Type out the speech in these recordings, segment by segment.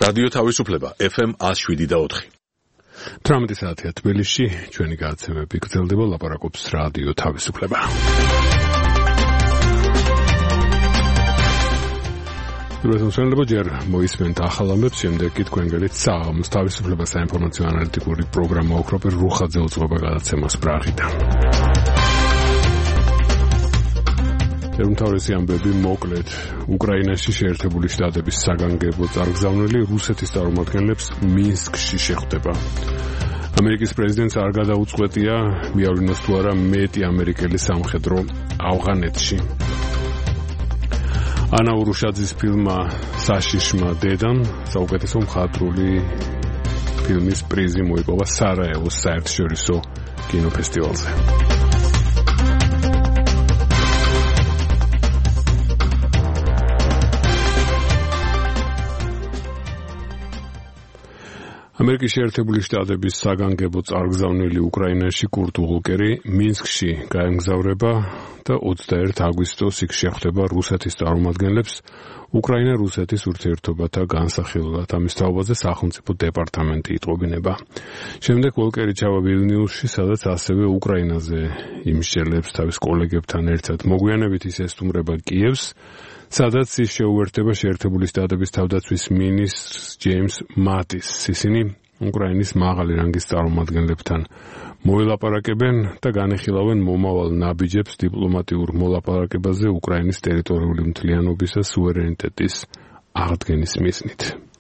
რადიო თავისუფლება FM 107.4. 18 საათია თბილისში, ჩვენი გადაცემები გრძელდება, ლაპარაკობს რადიო თავისუფლება. რუსეთმა ჯერ მოისმენთ ახალ ამბებს, შემდეგ კი თქვენ გელით საღამოს თავისუფლება საინფორმაციო ანალიტიკური პროგრამა ოქროპერ რუხაძე უძღვება გადაცემას პრაღიდან. თემთავრისი ამბები მოკლედ უკრაინაში შეერთებული შტატების საგანგებო წარგზავნილი რუსეთის წარმომადგენლებს მინსკში შეხვდება. ამერიკის პრეზიდენტს არ გადაუწყვეტია მიავლინოს თუ არა მეტი ამერიკელი სამხედრო ავღანეთში. ანა ურუშაძის ფილმმა საშიშმა დედამ საუკეთესო მხატვრული ფილმის პრიზი მოიპოვა სარაევოს საერთაშორისო კინოფესტივალზე. ამერიკის შეერთებული შტატების საგანგებო წარგზავნილი უკრაინაში კურტ ვოლკერი მინსკში გაემგზავრება და 21 აგვისტოს იქ შეხვდება რუსეთის წარმომადგენლებს უკრაინა-რუსეთის ურთიერთობათა განსახილველად. ამის თაობაზე სახელმწიფო დეპარტამენტი იტყობინება. შემდეგ ვოლკერი ჩავა ვილნიუსში, სადაც ასევე უკრაინაზე იმსჯელებს თავის კოლეგებთან ერთად. მოგვიანებით ის ესტუმრება კიევს, სადაც ის შეუერთდება შეერთებული შტატების თავდაცვის მინისტრს ჯეიმს მატისს. ისინი უკრაინის მაღალი რანგის წარმომადგენლებთან მოელაპარაკებენ და განეხილავენ მომავალ ნაბიჯებს დიპლომატიურ მოლაპარაკებაზე უკრაინის ტერიტორიული მთლიანობის და სუვერენიტეტის აღდგენის მიზნით.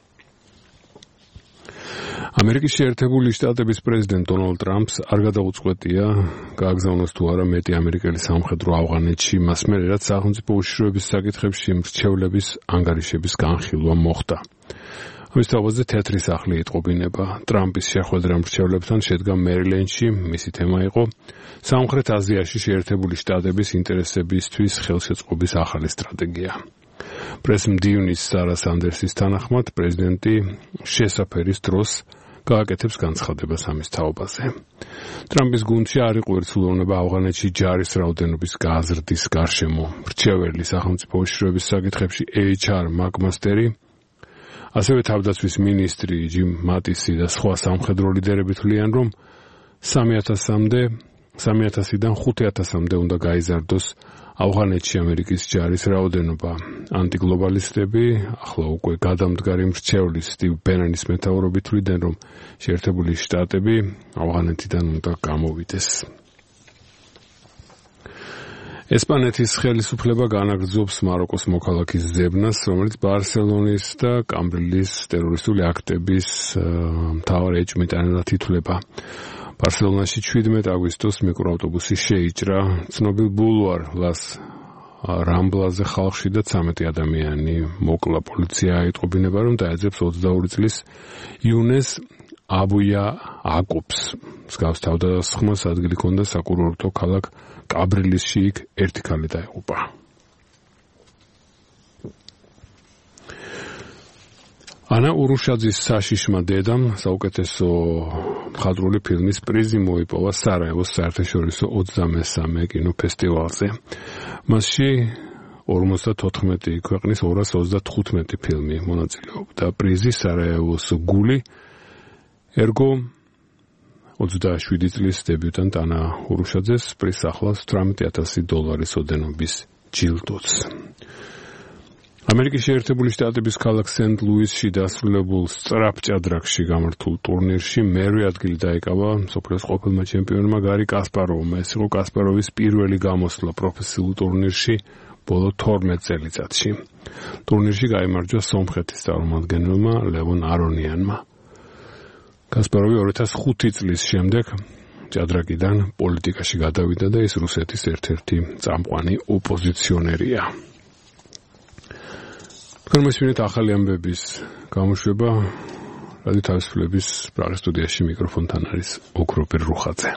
ამერიკის შეერთებული შტატების პრეზიდენტ დონალდ ტრამპს არ გადაუწყვეტია გააგზავნოს თუ არა მეტი ამერიკელი სამხედრო ავღანეთში, მას მერე რაც სახელმწიფო უშიშროების საკითხებში მრჩევლების ანგარიშების განხილვა მოხდა. ამის თაობაზე თეთრი სახლი იტყობინება. ტრამპის შეხვედრა მრჩევლებთან შედგა მერილენდში, მისი თემა იყო სამხრეთ აზიაში შეერთებული შტატების ინტერესებისთვის ხელშეწყობის ახალი სტრატეგია. პრეს-მდივნის სარა სანდერსის თანახმად პრეზიდენტი შესაფერის დროს გააკეთებს განცხადებას ამის თაობაზე. ტრამპის გუნდში არ იყო ერთსულოვნება ავღანეთში ჯარის რაოდენობის გაზრდის გარშემო. მრჩეველი სახელმწიფო უშიშროების საკითხებში HR მაკმასტერი, ასევე თავდაცვის მინისტრი ჯიმ მატისი და სხვა სამხედრო ლიდერები თვლიან, რომ 3,000-დან 5,000-მდე უნდა გაიზარდოს ავღანეთში ამერიკის ჯარის რაოდენობა. ანტიგლობალისტები ახლა უკვე გადამდგარი მრჩევლის სტივ ბენანის მეთაურობით თვლიდნენ, რომ შეერთებული შტატები ავღანეთიდან უნდა გამოვიდეს. ესპანეთის ხელისუფლება განაგრძობს მაროკოს მოქალაქის ზებნას, რომელიც ბარსელონის და კამბრილის ტერორისტული აქტების მთავარ ეჭვმიტანად ითვლება. ბარსელონაში 17 აგვისტოს მიკროავტობუსი შეიჭრა ცნობილ ბულვარ ლას რამბლაზე ხალხში და 13 ადამიანი მოკლა. პოლიცია იტყობინება, რომ დაეძებს 22 წლის იუნეს აბუია აკობს. მსგავს თავდასხმას ადგილი ჰქონდა საკურორტო ქალაქ კაბრილისში, იქ ერთი ქალი დაიღუპა. ანა ურუშაძის საშიშმა დედამ საუკეთესო მხატვრული ფილმის პრიზი მოიპოვა სარაევოს საერთაშორისო 23 კინოფესტივალზე. მასში 54 ქვეყნის 235 ფილმი მონაწილეობდა. პრიზი სარაევოს გული ერგო 27 წლის დებიუტანტ ანა ურუშაძეს პრიზს ახლავს $18,000 ოდენობის ჯილდოც. ამერიკის შეერთებული შტატების ქალაქ სენტ-ლუისში დასრულებულ სწრაფჭადრაკში გამართულ ტურნირში მერვე ადგილი დაიკავა მსოფლიოს ყოფილმა ჩემპიონმა გარი კასპაროვმა. ეს იყო კასპაროვის პირველი გამოსვლა პროფესიულ ტურნირში ბოლო 12 წელიწადში. ტურნირში გაიმარჯვა სომხეთის წარმომადგენელმა ლევონ არონიანმა. კასპაროვი 2005 წლის შემდეგ ჭადრაკიდან პოლიტიკაში გადავიდა და ის რუსეთის ერთ-ერთი წამყვანი ოპოზიციონერია. თქვენ მოსმინეთ ახალი ამბების გამოშვება. რადიო თავისუფლების პრაღის სტუდიაში მიკროფონთან არის ოქროპერ რუხაძე.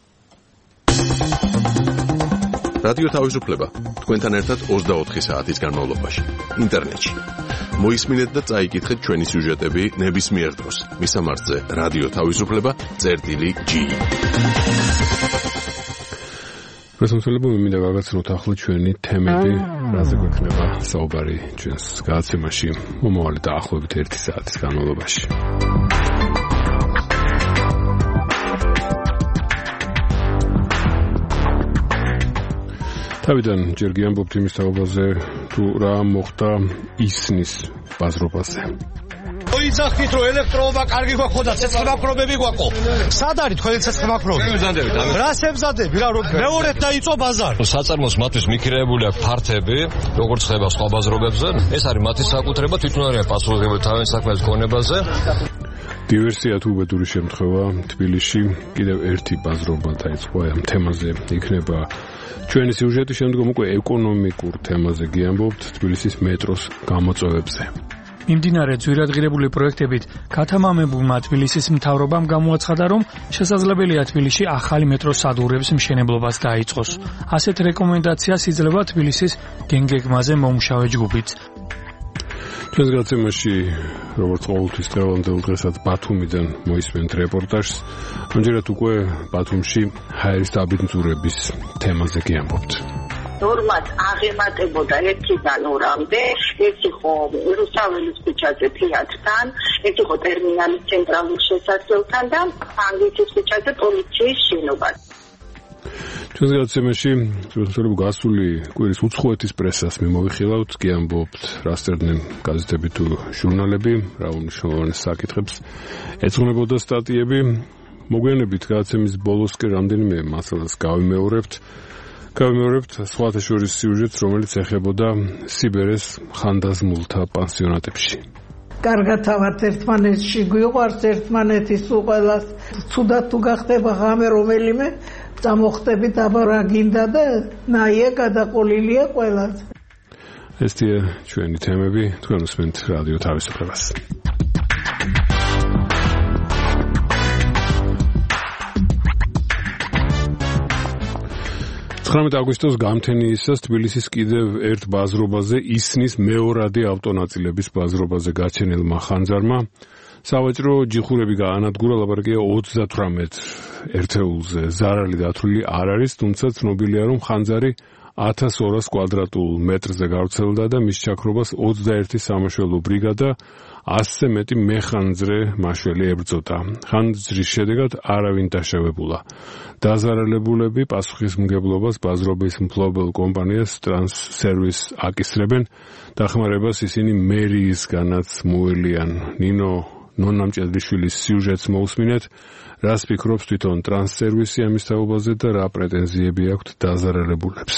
რადიო თავისუფლება თქვენთან ერთად 24 საათის განმავლობაში ინტერნეტში. მოისმინეთ და წაიკითხეთ ჩვენი სიუჟეტები ნებისმიერ დროს. მისამართზე რადიო თავისუფლება წერტილი G. პრესმოსვლებო მინდა გაგაცნოთ ახლა ჩვენი თემები, რაზე გვექნება საუბარი ჩვენს გადაცემაში მომავალი დაახლოებით 1 საათის განმავლობაში. თავიდან ჯერ გიამბობთ იმის თაობაზე, თუ რა მოხდა ისნის ბაზრობაზე. ოიცახით რომ ელექტროობა კარგი გვაქვს და ცეცხლმაქრობები გვაქვს. სად არის თქვენი ცეცხლმაქრობები? რას ემზადები? რა მეორედ დაიწყო ბაზარი. საწარმოს მათთვის მიქრეებული აქვს ფართები, როგორც ხდება სხვა ბაზრობებზე. ეს არის მათი საკუთრება, თვითონ არიან პასუხისმგებელი თავის საქმის ქონებაზე. დივერსია თუ უბედური შემთხვევა თბილისში კიდევ ერთი ბაზრობა დაიწყო ამ თემაზე იქნება ჩვენი სიუჟეტი, შემდგომ უკვე ეკონომიკურ თემაზე გიამბობთ თბილისის მეტროს გამოწვევებზე. მიმდინარე ძვირადღირებული პროექტებით ქათამამებულმა თბილისის მთავრობამ გამოაცხადა, რომ შესაძლებელია თბილისში ახალი მეტროს სადგურების მშენებლობას დაიწყოს. ასეთ რეკომენდაციას იძლევა თბილისის გენგეგმაზე მომუშავე ჯგუფიც. ჩვენს გადაცემაში, როგორც ყოველთვის დღევანდელ დღესაც ბათუმიდან მოისმენთ რეპორტაჟს, ამჯერად უკვე ბათუმში ჰაერის დაბინძურების თემაზე გიამბობთ. ნორმად აღემატებოდა 1-დან 2-მდე, ეს იყო რუსაველის ქუჩაზე თეატრთან, ეს იყო ტერმინალის ცენტრალურ შესასვლელთან და ფანგეთის ქუჩაზე პოლიციის შენობას. ჩვენს გადაცემაში პრესმოსვლებო გასული კვირის უცხოეთის პრესას მიმოვიხილავთ, გიამბობთ რა სწერდნენ გაზეთები თუ ჟურნალები, რა უმნიშვნელოვანეს საკითხებს ეძღვნებოდა სტატიები. მოგვიანებით გადაცემის ბოლოს კი რამდენიმე მასალას გავიმეორებთ სხვათა შორის სიუჟეტს, რომელიც ეხებოდა სიბერეს ხანდაზმულთა პანსიონატებში. კარგად ავართ ერთმანეთში, გვიყვარს ერთმანეთის უყველას. ცუდად თუ გახდება ღამე რომელიმე, წამოხდებით აბა რა გინდა და ნაია გადაყოლილია ყველაზე. ესია ჩვენი თემები, თქვენ უსმენთ რადიო თავისუფლებას. 19 აგვისტოს გამთენიისას თბილისის კიდევ ერთ ბაზრობაზე ისნის მეორადი ავტონაწილების ბაზრობაზე გაჩენილმა ხანძარმა სავაჭრო ჯიხურები გაანადგურა, ლაპარაკია 38 ერთეულზე. ზარალი დათვლილი არ არის, თუმცა ცნობილია, რომ ხანძარი 1200 კვადრატულ მეტრზე გავრცელდა და მის ჩაქრობას 21 სამაშველო ბრიგადა 100-ზე მეტი მეხანძრე მაშველი ებრძოდა. ხანძრის შედეგად არავინ დაშავებულა. დაზარალებულები პასუხისმგებლობას ბაზრობის მფლობელ კომპანიას ტრანსსერვის აკისრებენ. დახმარებას ისინი მერიისგანაც მოელიან. ნინო ნონამჭედლიშვილის სიუჟეტს მოусმინეთ, რას ფიქრობს თვითონ ტრანსსერვისი ამის თაობაზე და რა პრეტენზიები აქვთ დაზარალებულებს.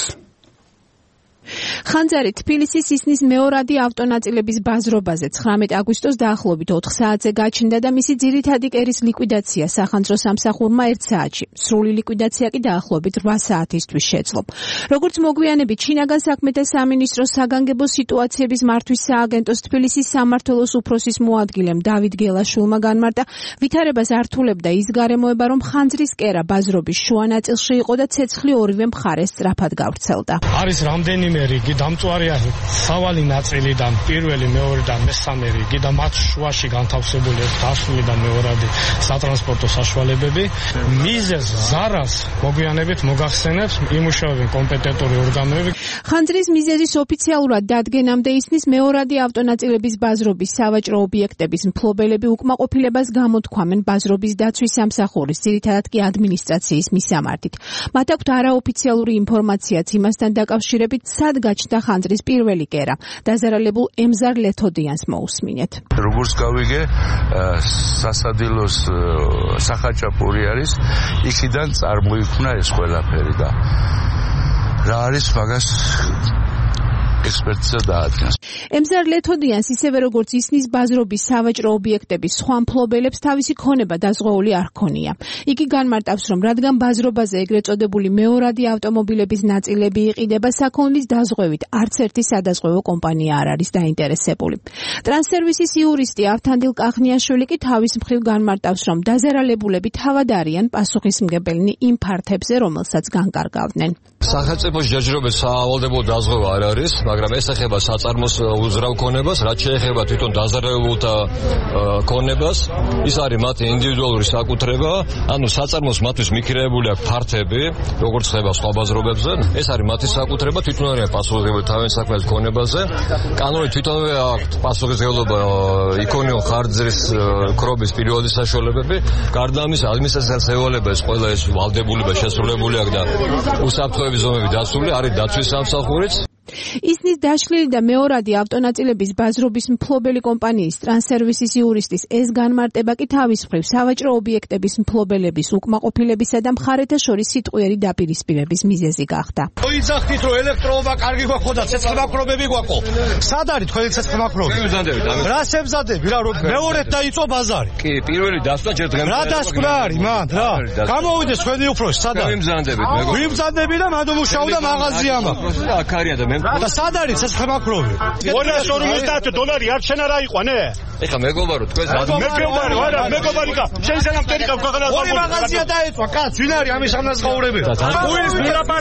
ხანძარი თბილისის ისნის მეორადი ავტონაწილების ბაზრობაზე 19 აგვისტოს დაახლოებით 4 საათზე გაჩნდა და მისი ძირითადი კერის ლიკვიდაცია სახანძრო სამსახურმა 1 საათში. სრული ლიკვიდაცია კი დაახლოებით 8 საათისთვის შეძლო. როგორც მოგვიანებით შინაგან საქმეთა სამინისტროს საგანგებო სიტუაციების მართვის სააგენტოს თბილისის სამმართველოს უფროსის მოადგილემ დავით გელაშვილმა განმარტა, ვითარებას ართულებდა ის გარემოება, რომ ხანძრის კერა ბაზრობის შუა ნაწილში იყო და ცეცხლი ორივე მხარეს სწრაფად გავრცელდა. არის რამდენიმე რიგი დამწვარია სავალი ნაწილიდან პირველი, მეორე და მესამე რიგი და მათ შუაში განთავსებული დასული და მეორადი სატრანსპორტო საშუალებები. მიზეზ ზარას მოგვიანებით მოგახსენებს იმუშავებენ კომპეტენტური ორგანოები. ხანძრის მიზეზის ოფიციალურად დადგენამდე ისნის მეორადი ავტონაწილების ბაზრობის სავაჭრო ობიექტების მფლობელები უკმაყოფილებას გამოთქვამენ ბაზრობის დაცვის სამსახურის, ძირითადად კი ადმინისტრაციის მისამართით. მათ აქვთ არაოფიციალური ინფორმაციაც იმასთან დაკავშირებით, სად გაჩნდა ხანძრის პირველი კერა. დაზარალებულ ემზარ ლეთოდიანს მოусმინეთ. როგორც გავიგე, სასადილოს სახაჭაპური არის, იქიდან წარმოიქმნა ეს ყველაფერი და რა არის მაგას ექსპერტიზა დაადგინეს. ემზარ ლეთოდიანს ისევე როგორც ისნის ბაზრობის სავაჭრო ობიექტების სხვა მფლობელებს თავისი ქონება დაზღვეული არ ჰქონია. იგი განმარტავს, რომ რადგან ბაზრობაზე ეგრეთ წოდებული მეორადი ავტომობილების ნაწილები იყიდება, საქონლის დაზღვევით არც ერთი სადაზღვევო კომპანია არ არის დაინტერესებული. ტრანსსერვისის იურისტი ავთანდილ კახნიაშვილი კი თავის მხრივ განმარტავს, რომ დაზარალებულები თავად არიან პასუხისმგებელნი იმ ფართებზე, რომელსაც განკარგავდნენ. სახელმწიფოს ჯერჯერობით სავალდებულო დაზღვევა არ არის, მაგრამ ეს ეხება საწარმოს უზრდავ ქონებას, რაც შეეხება თვითონ დაზარალებულთა ქონებას, ის არის მათი ინდივიდუალური საკუთრება, ანუ საწარმოს მათთვის მიქრეებული აქვს ფართები, როგორც ხდება სხვა ბაზრობებზე, ეს არის მათი საკუთრება, თვითონ არიან პასუხისმგებლობა თავის საქმეების ქონებაზე. კანონით თვითონვე აქვს პასუხისმგებლობა იქონიო ხარჯის ქრობის პირველი საშუალებები, გარდა ამისა ადმინისტრაციას ევალება ეს ყველა ეს ვალდებულება შესრულებული აქვს და უსაფრთხოების ზომები დაცული არის დაცვის სამსახურიც. ისნის დაშლილი და მეორადი ავტონაწილების ბაზრობის მფლობელი კომპანიის ტრანსსერვისის იურისტის ეს განმარტება კი თავის მხრივ სავაჭრო ობიექტების მფლობელების უკმაყოფილებისა და მხარეთა შორის სიტყვიერი დაპირისპირების მიზეზი გახდა. მოიძახდით რომ ელექტროობა კარგი გვაქვს და ცეცხლმაქრობები გვაქვს. სად არის თქვენი ცეცხლმაქრობები? რას ემზადები რა რომ მეორედ დაიწყო ბაზარი? კი, პირველი დასვლა ჯერ დღემდე. რა დასკვნა არის მან რა? გამოვიდეს თქვენი უფროსი სად არის? ვიმზადები და მადუმუშავ და მაღაზია მაქვს. აქ არიან და მე და სად არის ცეცხლმაქრობი? $250 არ შენ არა იყვანე? ეხა მეგობარო თქვენ მეგობარი არა მეგობარი კა შენ ზანამტერი კა გაგანა ორი მაღაზია დაეწვა კაც ვინ არის ამის ამნაზღაურებელი? უის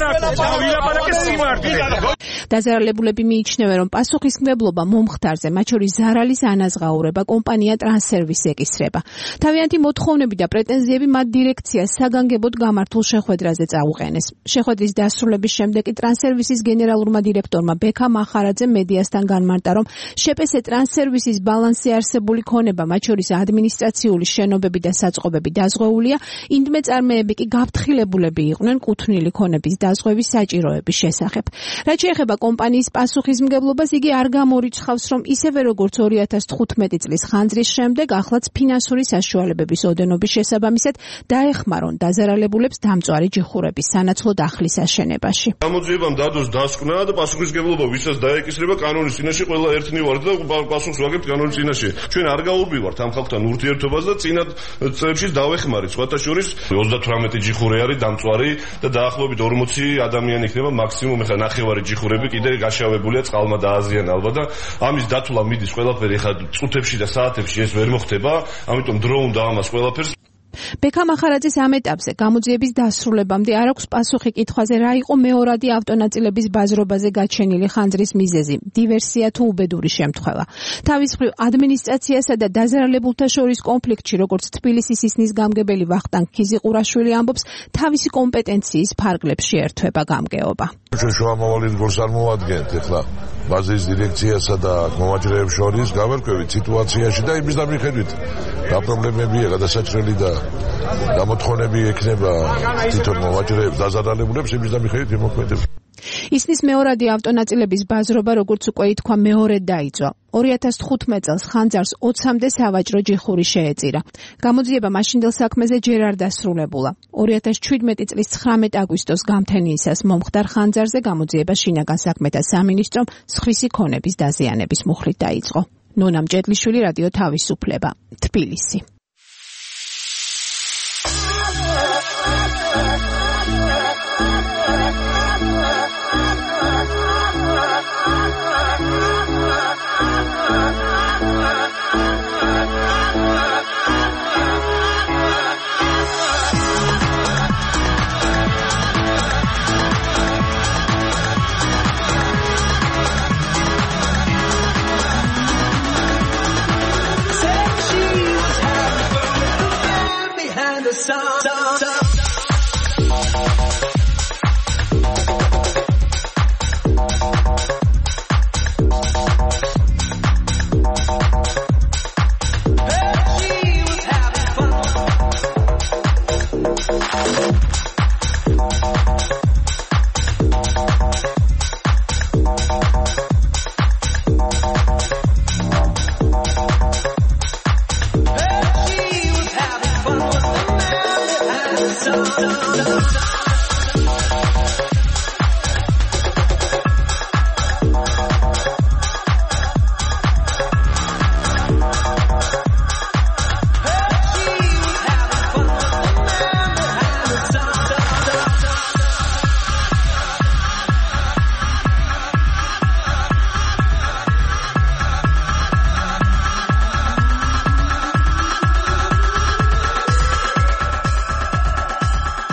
ვილაპარაკე სიმართლე. დაზარალებულები მიიჩნევენ რომ პასუხისმგებლობა მომხდარზე, მათ შორის ზარალის ანაზღაურება კომპანია ტრანსსერვისი ეკისრება. თავიანთი მოთხოვნები და პრეტენზიები მათ დირექციას საგანგებოდ გამართულ შეხვედრაზე წაუყენეს. შეხვედრის დასრულების შემდეგ კი ტრანსსერვისის გენერალურმა დირექტორმა ბექა მახარაძემ მედიასთან განმარტა, რომ შპს ტრანსსერვისის ბალანსზე არსებული ქონება, მათ შორის ადმინისტრაციული შენობები და საწყობები დაზღვეულია, ინდმე წარმოები კი გაფრთხილებულები იყვნენ კუთვნილი ქონების დაზღვევის საჭიროების შესახებ. რაც შეეხება კომპანიის პასუხისმგებლობას, იგი არ გამორიცხავს, რომ ისევე როგორც 2015 წლის ხანძრის შემდეგ, ახლაც ფინანსური საშუალებების ოდენობის შესაბამისად დაეხმარონ დაზარალებულებს დამწვარი ჯიხურების სანაცვლო დახლის აშენებაში. გამოძიებამ დადოს დასკვნა და პასუხისმგებლობა ვისაც დაეკისრება კანონის წინაშე ყველა ერთნი ვართ და პასუხს ვაგებთ კანონის წინაშე. ჩვენ არ გაურბივართ ამ ხალხთან ურთიერთობას და წინა წლებში დავეხმარეთ. სხვათა შორის 38 ჯიხური არის დამწვარი და დაახლოებით 40 ადამიანი იქნება მაქსიმუმ. ეხლა ნახევარი ჯიხურები კიდე გაშავებულია, წყალმა დააზიანა ალბათ და ამის დათვლა მიდის ყველაფერი ეხლა წუთებში და საათებში ეს ვერ მოხდება, ამიტომ დრო უნდა ამას ყველაფერს. ბექა მახარაძის ამ ეტაპზე გამოძიების დასრულებამდე არ აქვს პასუხი კითხვაზე, რა იყო მეორადი ავტონაწილების ბაზრობაზე გაჩენილი ხანძრის მიზეზი, დივერსია თუ უბედური შემთხვევა. თავის მხრივ ადმინისტრაციასა და დაზარალებულთა შორის კონფლიქტში, როგორც თბილისის ისნის გამგებელი ვახტანგ ქიზიყურაშვილი ამბობს, თავისი კომპეტენციის ფარგლებში ერთვება გამგეობა. ჩვენ შუამავალი რგოლს არ მოვადგენთ ეხლა ბაზრის დირექციასა და მომაჯრეებს შორის გავარკვევით სიტუაციაში და იმის დამიხედვით რა პრობლემებია გადასაჭრელი და გამოთხოვნები ექნება თვითონ მომაჯრეებს დაზარალებულებს იმის დამიხედვით იმოქმედებს. ისნის მეორადი ავტონაწილების ბაზრობა, როგორც უკვე ითქვა, მეორედ დაიწყო. 2015 წელს ხანძარს 20-მდე სავაჭრო ჯიხური შეეწირა. გამოძიება მაშინდელ საქმეზე ჯერ არ დასრულებულა. 2017 წლის 19 აგვისტოს გამთენიისას მომხდარ ხანძარზე გამოძიება შინაგან საქმეთა სამინისტრომ სხვისი ქონების დაზიანების მუხლით დაიწყო. ნონა მჭედლიშვილი, რადიო თავისუფლება, თბილისი.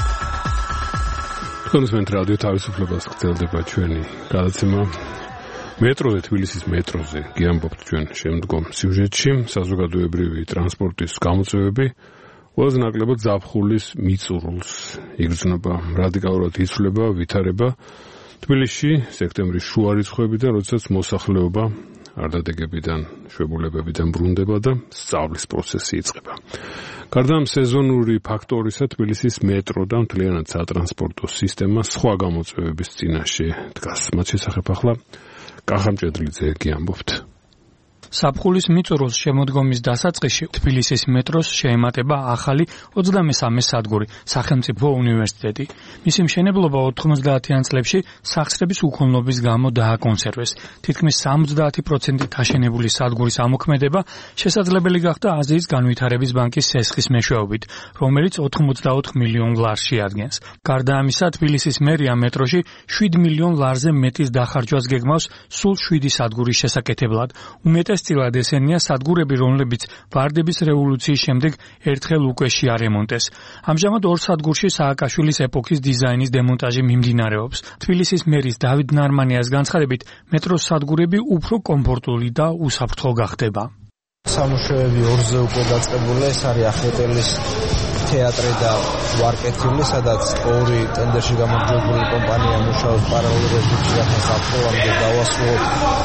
კონსმენტ რადიო თავისუფლებას გრძელდება ჩვენი გადაცემა. მეტროზე, თბილისის მეტროზე გიამბობთ ჩვენ შემდგომ სიუჟეტში, საზოგადოებრივი ტრანსპორტის გამოწვევები ყველაზე ნაკლებად ზაფხულის მიწურულს იგრძნობა, რადიკალურად იცვლება ვითარება თბილისში სექტემბრის შუა რიცხვებიდან, როდესაც მოსახლეობა არდადეგებიდან, შვებულებებიდან ბრუნდება და სწავლის პროცესი იწყება. გარდა ამ სეზონური ფაქტორისა, თბილისის მეტრო და მთლიანად სატრანსპორტო სისტემა სხვა გამოწვევების წინაშე დგას. მათ შესახებ ახლა კახამჭედლიძე გიამბობთ. საფხულის მიწურულს შემოდგომის დასაწყისში თბილისის მეტროს შეემატება ახალი 23 სადგური, სახელმწიფო უნივერსიტეტი. მისი მშენებლობა 90-იან წლებში სახსრების უქონლობის გამო დააკონსერვეს. თითქმის 70% აშენებული სადგურის ამოქმედება შესაძლებელი გახდა აზიის განვითარების ბანკის სესხის მეშვეობით, რომელიც 84 მილიონ ლარს შეადგენს. გარდა ამისა, თბილისის მერია მეტროში 7 მილიონ ლარზე მეტის დახარჯვას გეგმავს სულ 7 სადგურის შესაკეთებლად. წილად ესენია სადგურები, რომლებიც ვარდების რევოლუციის შემდეგ ერთხელ უკვე შეარემონტეს. ამჟამად ორ სადგურში სააკაშვილის ეპოქის დიზაინის დემონტაჟი მიმდინარეობს. თბილისის მერის დავით ნარმანიას განცხადებით, მეტროს სადგურები უფრო კომფორტული და უსაფრთხო გახდება. სამუშაოები ორზე უკვე დაწყებულია, ეს არის ახეტელის თეატრი და ვარკეთილი, სადაც ორი ტენდერში გამარჯვებული კომპანია მუშაობს პარალელურ რეჟიმში, რათა საფრთხემდე გავასრულოთ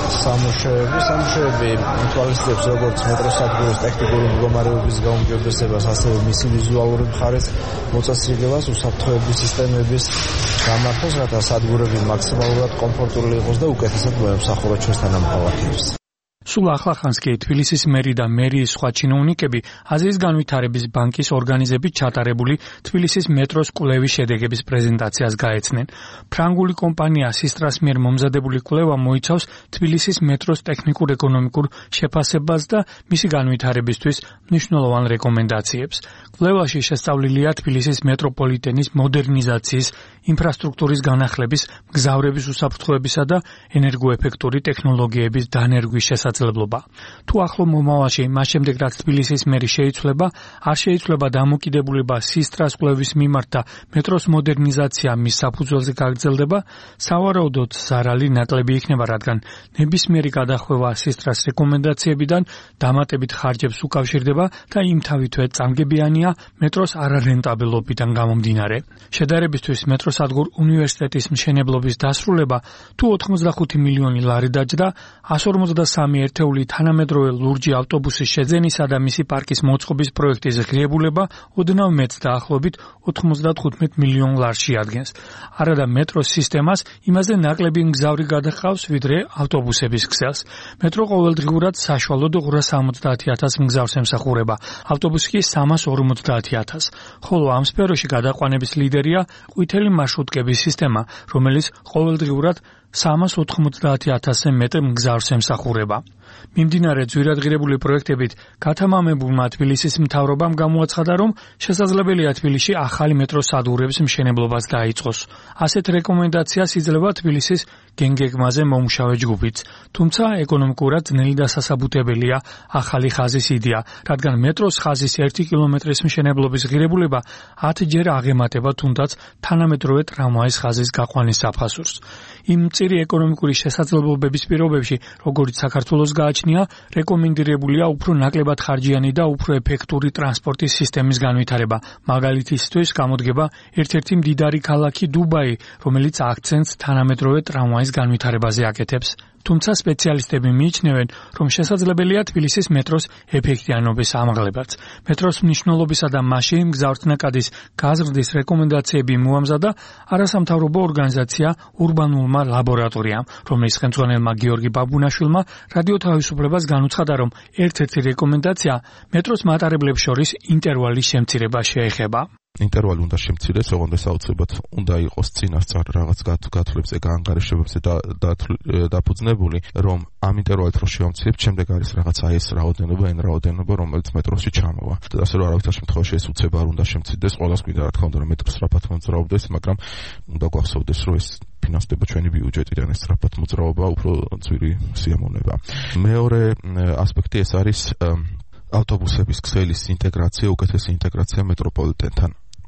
სამუშაოები ითვალისწინებს როგორც მეტროს სადგურის ტექნიკური მდგომარეობის გაუმჯობესებას, ასევე მისი ვიზუალური მხარეს მოწესრიგებას, უსაფრთხოების სისტემების გამართვას, რათა სადგურები მაქსიმალურად კომფორტული იყოს და უკეთესად მოემსახუროთ ჩვენთან ამ ქალაქებს. სულ ახლახანს კი თბილისის მერი და მერიის სხვა ჩინოვნიკები აზიის განვითარების ბანკის ორგანიზებით ჩატარებული თბილისის მეტროს კვლევის შედეგების პრეზენტაციას გაეცნენ. ფრანგული კომპანია სისტრას მიერ მომზადებული კვლევა მოიცავს თბილისის მეტროს ტექნიკურ-ეკონომიკურ შეფასებას და მისი განვითარებისთვის მნიშვნელოვან რეკომენდაციებს. კვლევაში შესწავლილია თბილისის მეტროპოლიტენის მოდერნიზაციის, ინფრასტრუქტურის განახლების, მგზავრების უსაფრთხოებისა და ენერგოეფექტური ტექნოლოგიების დანერგვის შესაძლებლობა. თუ ახლო მომავალში, მას შემდეგ რაც თბილისის მერი შეიცვლება, არ შეიცვლება დამოკიდებულება სისტრას კვლევის მიმართ და მეტროს მოდერნიზაცია მის საფუძველზე გაგრძელდება, სავარაუდოდ ზარალი ნაკლები იქნება, რადგან ნებისმიერი გადახვევა სისტრას რეკომენდაციებიდან დამატებით ხარჯებს უკავშირდება და იმთავითვე წამგებიანია მეტროს არარენტაბელობიდან გამომდინარე. შედარებისთვის მეტროსადგურ უნივერსიტეტის მშენებლობის დასრულება თუ 85 მილიონი ლარი დაჯდა, 153 ერთეული თანამედროვე ლურჯი ავტობუსის შეძენისა და მისი პარკის მოწყობის პროექტის ღირებულება ოდნავ მეტს დაახლოებით 95 მილიონ ლარს შეადგენს. არადა მეტროს სისტემას იმაზე ნაკლები მგზავრი გადაჰყავს, ვიდრე ავტობუსების ქსელს. მეტრო ყოველდღიურად საშუალოდ 270,000 მგზავრს ემსახურება, ავტობუსი კი 350,000, ხოლო ამ სფეროში გადაყვანების ლიდერია ყვითელი მარშრუტკების სისტემა, რომელიც ყოველდღიურად 390,000-ზე მეტ მგზავრს ემსახურება. მიმდინარე ძვირადღირებული პროექტებით გათამამებულმა თბილისის მთავრობამ გამოაცხადა, რომ შესაძლებელია თბილისში ახალი მეტროს სადგურების მშენებლობას დაიწყოს. ასეთ რეკომენდაციას იძლევა თბილისის გენგეგმაზე მომუშავე ჯგუფიც. თუმცა ეკონომიკურად ძნელი და სასაბუთებელია ახალი ხაზის იდეა, რადგან მეტროს ხაზის 1 კილომეტრის მშენებლობის ღირებულება 10 ჯერ აღემატება თუნდაც თანამედროვე ტრამვაის ხაზის გაყვანის საფასურს. იმ მწირი ეკონომიკური შესაძლებლობების პირობებში, როგორც საქართველოს გააჩნია, რეკომენდირებულია უფრო ნაკლებად ხარჯიანი და უფრო ეფექტური ტრანსპორტის სისტემის განვითარება. მაგალითისთვის გამოდგება ერთ-ერთი მდიდარი ქალაქი დუბაი, რომელიც აქცენტს თანამედროვე ტრამვაის განვითარებაზე აკეთებს. თუმცა სპეციალისტები მიიჩნევენ, რომ შესაძლებელია თბილისის მეტროს ეფექტიანობის ამაღლებაც. მეტროს მნიშვნელობისა და მასში მგზავრთნაკადის გაზრდის რეკომენდაციები მოამზადა არასამთავრობო ორგანიზაცია ურბანულმა ლაბორატორიამ, რომლის ხელმძღვანელმა გიორგი ბაბუნაშვილმა რადიო თავისუფლებას განუცხადა, რომ ერთ-ერთი რეკომენდაცია მეტროს მატარებლებს შორის ინტერვალის შემცირება შეეხება. ინტერვალი უნდა შემცირდეს, ოღონდ საოცრებად უნდა იყოს წინასწარ რაღაც გათვლებებზე, გაანგარიშებებზე დაფუძნებული, რომ ამ ინტერვალით რო შევამცირებთ, შემდეგ არის რაღაც ეს რაოდენობა, n რაოდენობა, რომელიც მეტროში ჩამოვა. ასე რომ არავითარ შემთხვევაში ეს უცებ არ უნდა შემცირდეს, ყველას გვინდა რა თქმა უნდა, რომ მეტრო სწრაფად მოძრაობდეს, მაგრამ უნდა გვახსოვდეს, რომ ეს ფინანსდება ჩვენი ბიუჯეტიდან, ეს სწრაფად მოძრაობა უფრო ძვირი სიამოვნება. მეორე ასპექტი ეს არის ავტობუსების ქსელის ინტეგრაცია, უკეთესი ინტეგრაცია მეტროპოლიტენთან.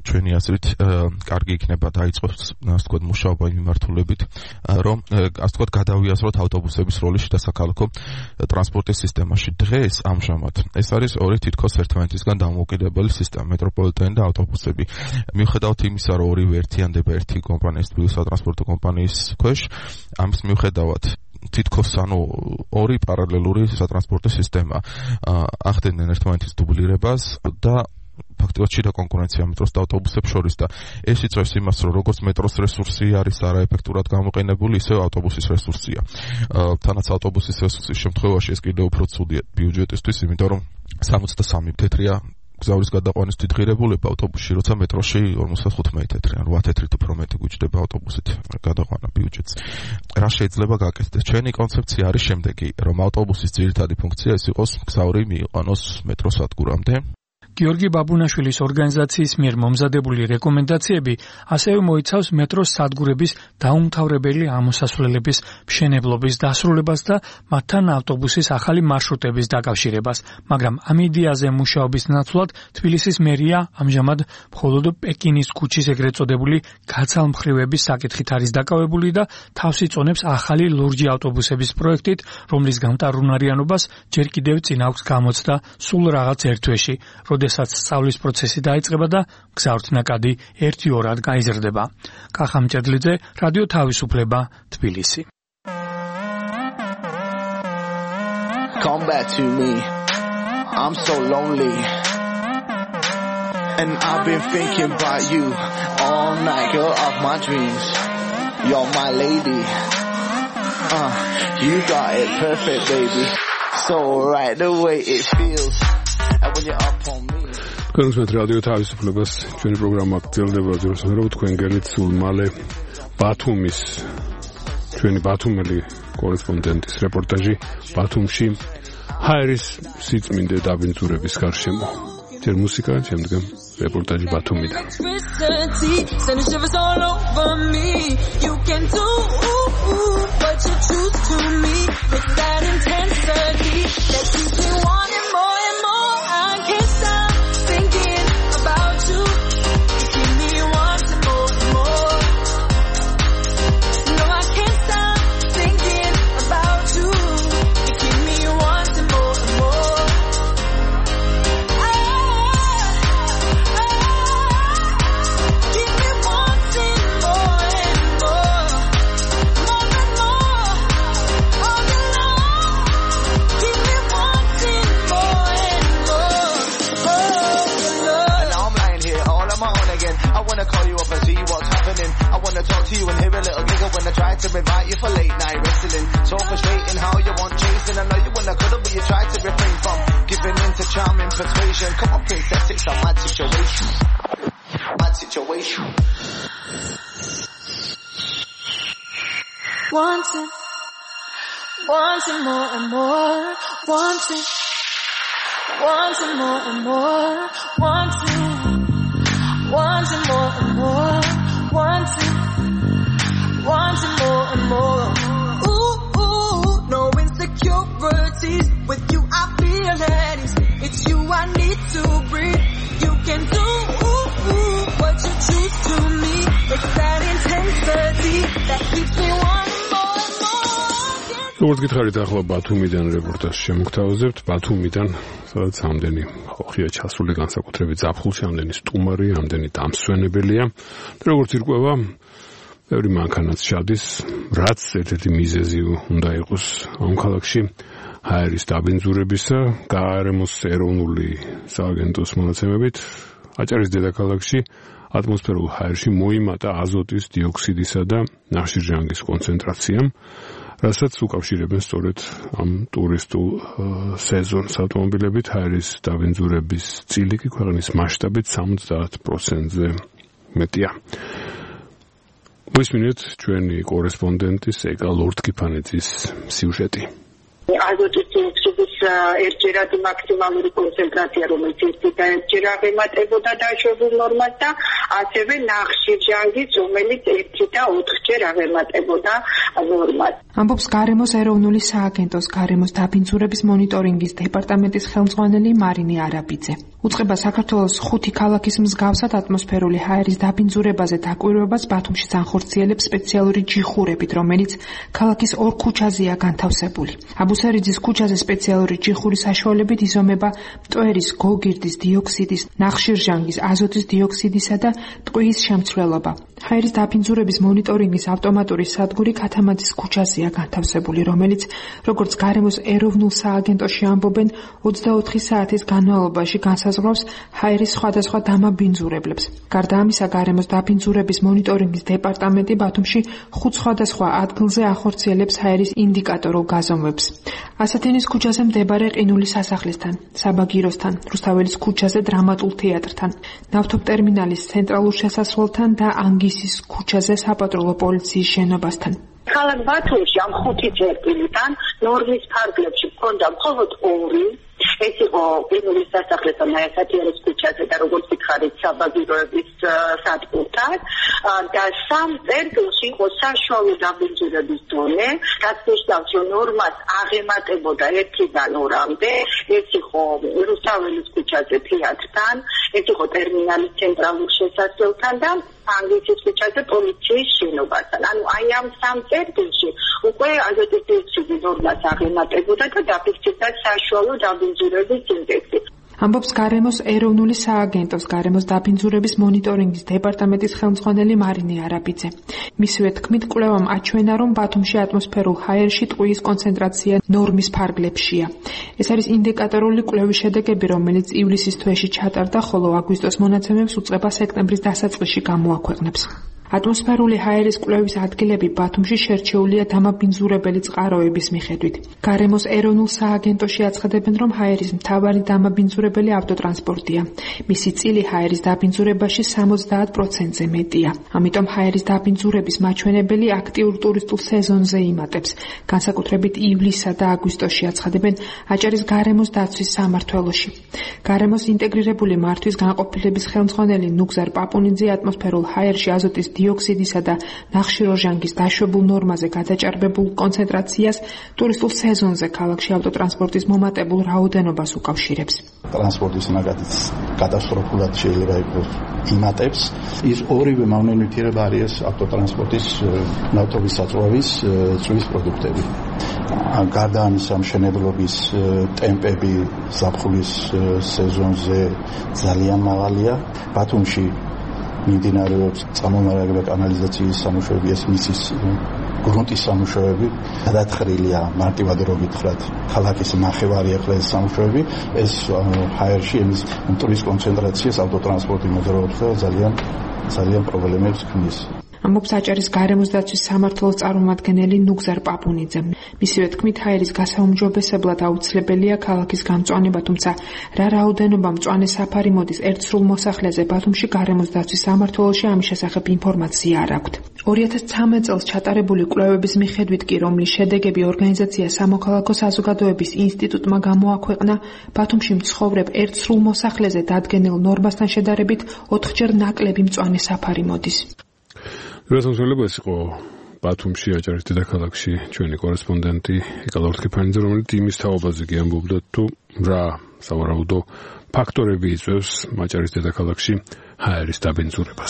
ჩვენი აზრით კარგი იქნება დაიწყოს ასე ვთქვათ მუშაობა იმ მიმართულებით რომ ასე ვთქვათ გადავიაზროთ ავტობუსების როლი შიდასაქალაქო ტრანსპორტის სისტემაში. დღეს ამჟამად ეს არის ორი თითქოს ერთმანეთისგან დამოუკიდებელი სისტემა მეტროპოლიტენი და ავტობუსები. მიუხედავად იმისა რომ ორივე ერთიანდება ერთი კომპანიის თბილისის სატრანსპორტო კომპანიის ქვეშ ამის მიუხედავად თითქოს ორი პარალელური სატრანსპორტო სისტემა ახდენენ ერთმანეთის დუბლირებას და ფაქტობრივად შიდა კონკურენცია მეტროს და ავტობუსებს შორის და ეს იწვევს იმას, რომ როგორც მეტროს რესურსი არის არაეფექტურად გამოყენებული, ისევ ავტობუსის რესურსია. თანაც ავტობუსის რესურსის შემთხვევაში ეს კიდევ უფრო ცუდია ბიუჯეტისთვის, იმიტომ რომ 63 თეთრია გზავრის გადაყვანის თვითღირებულება ავტობუსში, როცა მეტროში 55 თეთრია, 8 თეთრით უფრო მეტი გვიჭდება ავტობუსით გადაყვანა ბიუჯეტს. რა შეიძლება გაკეთდეს? ჩვენი კონცეფცია არის შემდეგი, რომ ავტობუსის ძირითადი ფუნქცია ის იყოს გზავრი მიიყვანოს მეტროს სადგურამდე. გიორგი ბაბუნაშვილის ორგანიზაციის მიერ მომზადებული რეკომენდაციები ასევე მოიცავს მეტროს სადგურების დაუმთავრებელი ამოსასვლელების მშენებლობის დასრულებას და მათთან ავტობუსის ახალი მარშრუტების დაკავშირებას, მაგრამ ამ იდეაზე მუშაობის ნაცვლად თბილისის მერია ამჟამად მხოლოდ პეკინის ქუჩის ეგრეთ წოდებული გაცალმხრივების საკითხით არის დაკავებული და თავს იწონებს ახალი ლურჯი ავტობუსების პროექტით, რომლის გამტარუნარიანობას ჯერ კიდევ წინ აქვს გამოცდა სულ რაღაც ერთ თვეში, როდესაც სწავლის პროცესი დაიწყება და გზავრთნაკადი 1-2-რად გაიზრდება. კახა მჭედლიძე, რადიო თავისუფლება, თბილისი. Come back to me. I'm so lonely. And I've been thinking about you all night, girl of my dreams. You're my lady. You got it perfect, baby. So right the way it feels. And when you're up on me. კონსმეთ რადიო თავისუფლებას ჩვენი პროგრამა გრძელდება ზუსტად თქვენ გელით სულ მალე ბათუმის ჩვენი ბათუმელი კორესპონდენტის რეპორტაჟი ბათუმში ჰაერის სიწმინდე დაბინძურების გარშემო. ჯერ მუსიკა, შემდგომ რეპორტაჟი ბათუმიდან. To invite you for late night wrestling, so frustrating how you want chasing. I know you wanna cuddle, but you try to refrain from giving in to charming persuasion. Come on, princess, it's a mad situation. Mad situation. Wanting more and more. Wanting more and more. Wanting more and more. Wanting more and more. Ooh, no insecurities. With you I feel at ease. It's you I need to breathe. You can do what you choose to me. It's that intensity that keeps me wanting more and more. როგორც გითხარით, ახლა ბათუმიდან რეპორტაჟს შემოგთავაზებთ. ბათუმიდან, სადაც ამდენი ხალხია ჩასული განსაკუთრებით ზაფხულში, ამდენი სტუმარი, ამდენი დამსვენებელია. როგორც ირკვევა, ბევრი მანქანაც ჩადის, რაც ერთ-ერთი მიზეზი უნდა იყოს ამ ქალაქში ჰაერის დაბინძურებისა. გაარემოს ეროვნული სააგენტოს მონაცემებით, აჭარის დედაქალაქში ატმოსფერულ ჰაერში მოიმატა აზოტის დიოქსიდისა და ნახშირჟანგის კონცენტრაციამ, რასაც უკავშირებენ სწორედ ამ ტურისტულ სეზონს. ავტომობილებით ჰაერის დაბინძურების წილი კი ქვეყნის მასშტაბით 70%-ზე მეტია. მოისმინეთ ჩვენი კორესპონდენტის ეკა ლორდ-კიფანიძის სიუჟეტი. აზოტის დიოქსიდის ერთჯერადი მაქსიმალური კონცენტრაცია, რომელიც ერთი და ერთჯერ აღემატებოდა დაშვებულ ნორმას და ასევე ნახშირჟანგის, რომელიც ერთი და 4-ჯერ აღემატებოდა ნორმას. ამბობს გარემოს ეროვნული სააგენტოს გარემოს დაბინძურების მონიტორინგის დეპარტამენტის ხელმძღვანელი მარინე არაბიძე. უწყება საქართველოს 5 ქალაქის მსგავსად ატმოსფერული ჰაერის დაბინძურებაზე დაკვირვებას ბათუმში განხორციელებს სპეციალური ჯიხურებით, რომელიც ქალაქის 2 ქუჩაზეა განთავსებული. აბუსერიძის ქუჩაზე სპეციალური ჯიხურის საშუალებით იზომება მტვერის, გოგირდის, დიოქსიდის, ნახშირჟანგის, აზოტის დიოქსიდისა და ტყვიის შემცველობა. ჰაერის დაბინძურების მონიტორინგის ავტომატური სადგური ქათამაძის ქუჩაზეა განთავსებული, რომელიც, როგორც გარემოს ეროვნულ სააგენტოში ამბობენ, 24 საათის განმავლობაში განსაზღვრავს ჰაერის სხვადასხვა დამაბინძურებლებს. გარდა ამისა, გარემოს დაბინძურების მონიტორინგის დეპარტამენტი ბათუმში 5 სხვადასხვა ადგილზე ახორციელებს ჰაერის ინდიკატორულ გაზომვებს. ასათენის ქუჩაზე მდებარე ყინულის სასახლესთან, საბაგიროსთან, რუსთაველის ქუჩაზე დრამატულ თეატრთან, ნავთობტერმინალის ცენტრალურ შესასვლელთან და ანგისის ქუჩაზე საპატრულო პოლიციის შენობასთან. ქალაქ ბათუმში ამ 5 წერტილიდან ნორმის ფარგლებში მქონდა მხოლოდ 2. ეს იყო ყინულის სასახლესა ნაესათიარის ქუჩაზე და როგორც ვითხარით საბაგიროების სადგურთან და 3 წერტილში იყო საშუალო დაბინძურების დონე, რაც ნიშნავს, რომ ნორმას აღემატებოდა 1-დან 2-მდე. ეს იყო რუსთაველის ქუჩაზე თეატრთან, ეს იყო ტერმინალის ცენტრალურ შესასვლელთან და ანგისის ქუჩაზე პოლიციის შენობასთან. ანუ აი ამ 3 წერტილში უკვე აზოტის დიოქსიდის ნორმას აღემატებოდა და დაფიქსირდა საშუალო დაბინძურების ინდექსი. ამბობს გარემოს ეროვნული სააგენტოს გარემოს დაბინძურების მონიტორინგის დეპარტამენტის ხელმძღვანელი მარინე არაბიძე. მისივე თქმით, კვლევამ აჩვენა, რომ ბათუმში ატმოსფერულ ჰაერში ტყვიის კონცენტრაცია ნორმის ფარგლებშია. ეს არის ინდიკატორული კვლევის შედეგები, რომელიც ივლისის თვეში ჩატარდა, ხოლო აგვისტოს მონაცემებს უწყება სექტემბრის დასაწყისში გამოაქვეყნებს. ატმოსფერული ჰაერის კვლევის ადგილები ბათუმში შერჩეულია დამაბინძურებელი წყაროების მიხედვით. გარემოს ეროვნულ სააგენტოში აცხადებენ, რომ ჰაერის მთავარი დამაბინძურებელი ავტოტრანსპორტია. მისი წილი ჰაერის დაბინძურებაში 70%-ზე მეტია. ამიტომ ჰაერის დაბინძურების მაჩვენებელი აქტიურ ტურისტულ სეზონზე იმატებს. განსაკუთრებით ივლისსა და აგვისტოში აცხადებენ აჭარის გარემოს დაცვის სამმართველოში. გარემოს ინტეგრირებული მართვის განყოფილების ხელმძღვანელი ნუგზარ პაპუნიძე ატმოსფერულ ჰაერში აზოტის დიოქსიდისა და ნახშირორჟანგის დაშვებულ ნორმაზე გადაჭარბებულ კონცენტრაციას ტურისტულ სეზონზე ქალაქში ავტოტრანსპორტის მომატებულ რაოდენობას უკავშირებს. ტრანსპორტის მაგალითად კატასტროფულად შეიძლება იყოს იმატებს. ის ორივე მავნენვითირება არის ავტოტრანსპორტის ნავთობის საწვავის წვის პროდუქტები. გარდა ამისა, მშენებლობის ტემპები ზაფხულის სეზონზე ძალიან მაღალია. ბათუმში მიმდინარეობს წამომარაგება კანალიზაციის სამუშაოები, ეს მისის გრუნტის სამუშაოები, გადათხრილია მარტივად რო გითხრათ, ქალაქის ნახევარი ახლა ეს სამუშაოები, ეს ჰაერში ემის მტვრის კონცენტრაციას ავტოტრანსპორტი მოძრაობს და ძალიან პრობლემებს ქმნის. ამბობს აჭარის გარემოს დაცვის სამმართველოს წარმომადგენელი ნუგზარ პაპუნიძე. მისივე თქმით, ჰაერის გასაუმჯობესებლად აუცილებელია ქალაქის გამწვანება, თუმცა რა რაოდენობა მწვანე საფარი მოდის ერთსრულ მოსახლეზე ბათუმში გარემოს დაცვის სამმართველოში ამის შესახებ ინფორმაცია არ აქვთ. 2013 წელს ჩატარებული კვლევების მიხედვით კი, რომლის შედეგები ორგანიზაცია სამოქალაქო საზოგადოების ინსტიტუტმა გამოაქვეყნა, ბათუმში მცხოვრებ ერთსრულ მოსახლეზე დადგენილ ნორმასთან შედარებით 4-ჯერ ნაკლები მწვანე საფარი მოდის. რასამსვლელობას იყო ბათუმში აჭარის დედაქალაქში ჩვენი კორესპონდენტი ეკალავ რქიფანიძე, რომელიც იმის თაობაზე კი ამბობდა თუ რა სავარაუდო ფაქტორები იწვევს აჭარის დედაქალაქში ჰაერის დაბინძურებას.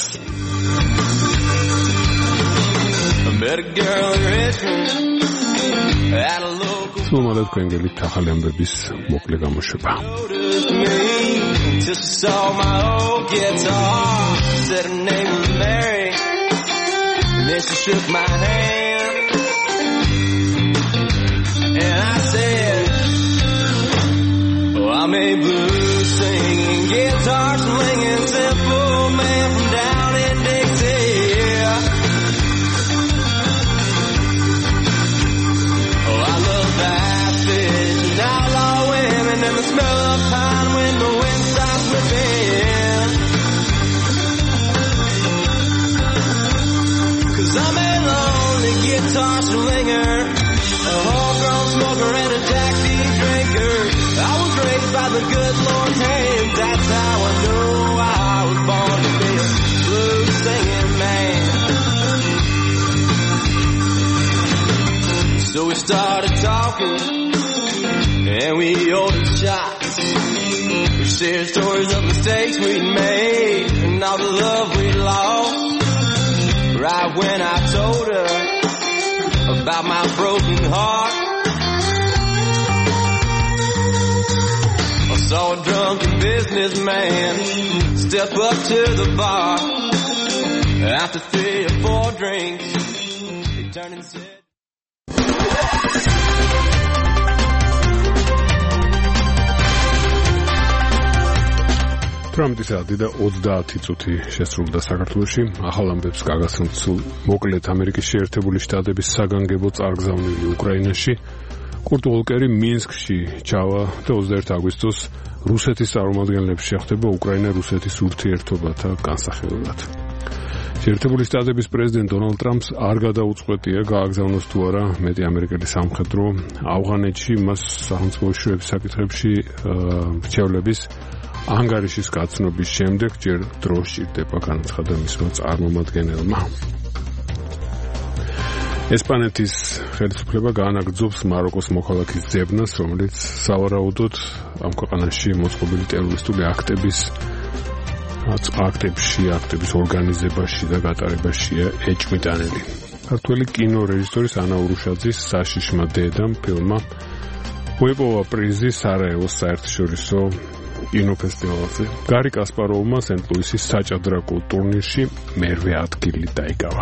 სულმადა თქვენ გელით ახალი ამბების მოკლე გამოშვება. Then she shook my hand and I said, oh, I'm a blues singing, guitar swinging, simple man from down in Dixie. Oh, I love that fish and outlaw women and the smell of pine when the wind starts whipping. I'm a lonely guitar swinger, a homegrown smoker and a So we started talking, and we ordered shots. We shared stories of mistakes we'd made, and all the love we'd lost. Right when I told her about my broken heart, I saw a drunken businessman step up to the bar. After 3 or 4 drinks, he turned and said, ტრამპის ადიდა 30 წუთი შესრულდა საქართველოში. ახალ ამბებს გაგაცნობთ სულ მოკლედ ამერიკის შეერთებული შტატების საგანგებო წარგზავნილი უკრაინაში. კურტ ვოლკერი მინსკში ჩავა და 21 აგვისტოს რუსეთის წარმომადგენლებს შეხვდება უკრაინა-რუსეთის ურთიერთობათა განსახილველად. შეერთებული შტატების პრეზიდენტ დონალდ ტრამპს არ გადაუწყვეტია გააგზავნოს თუ არა მეტი ამერიკელი სამხედრო ავღანეთში, მას სახელმწიფო უშუალოების საკითხებში რჩევლების ანგარიშის გაცნობის შემდეგ ჯერ დრო სჭირდება, განაცხადა მისმა წარმომადგენელმა. ესპანეთის ხელისუფლება გაანაგრძობს მაროკოს მოქალაქის ძებნას, რომელიც სავარაუდოდ ამ ქვეყანაში მოწყობილი ტერორისტული აქტების ორგანიზებაში და გატარებაშია ეჭვმიტანილი. ქართველი კინორეჟისორის ანა ურუშაძის საშიშმა დედამ ფილმმა მოიპოვა პრიზი სარაევოს საერთაშორისო კინოფესტივალზე. გარი კასპაროვმა სენტ-ლუისის საჭადრაკო ტურნირში მერვე ადგილი დაიკავა.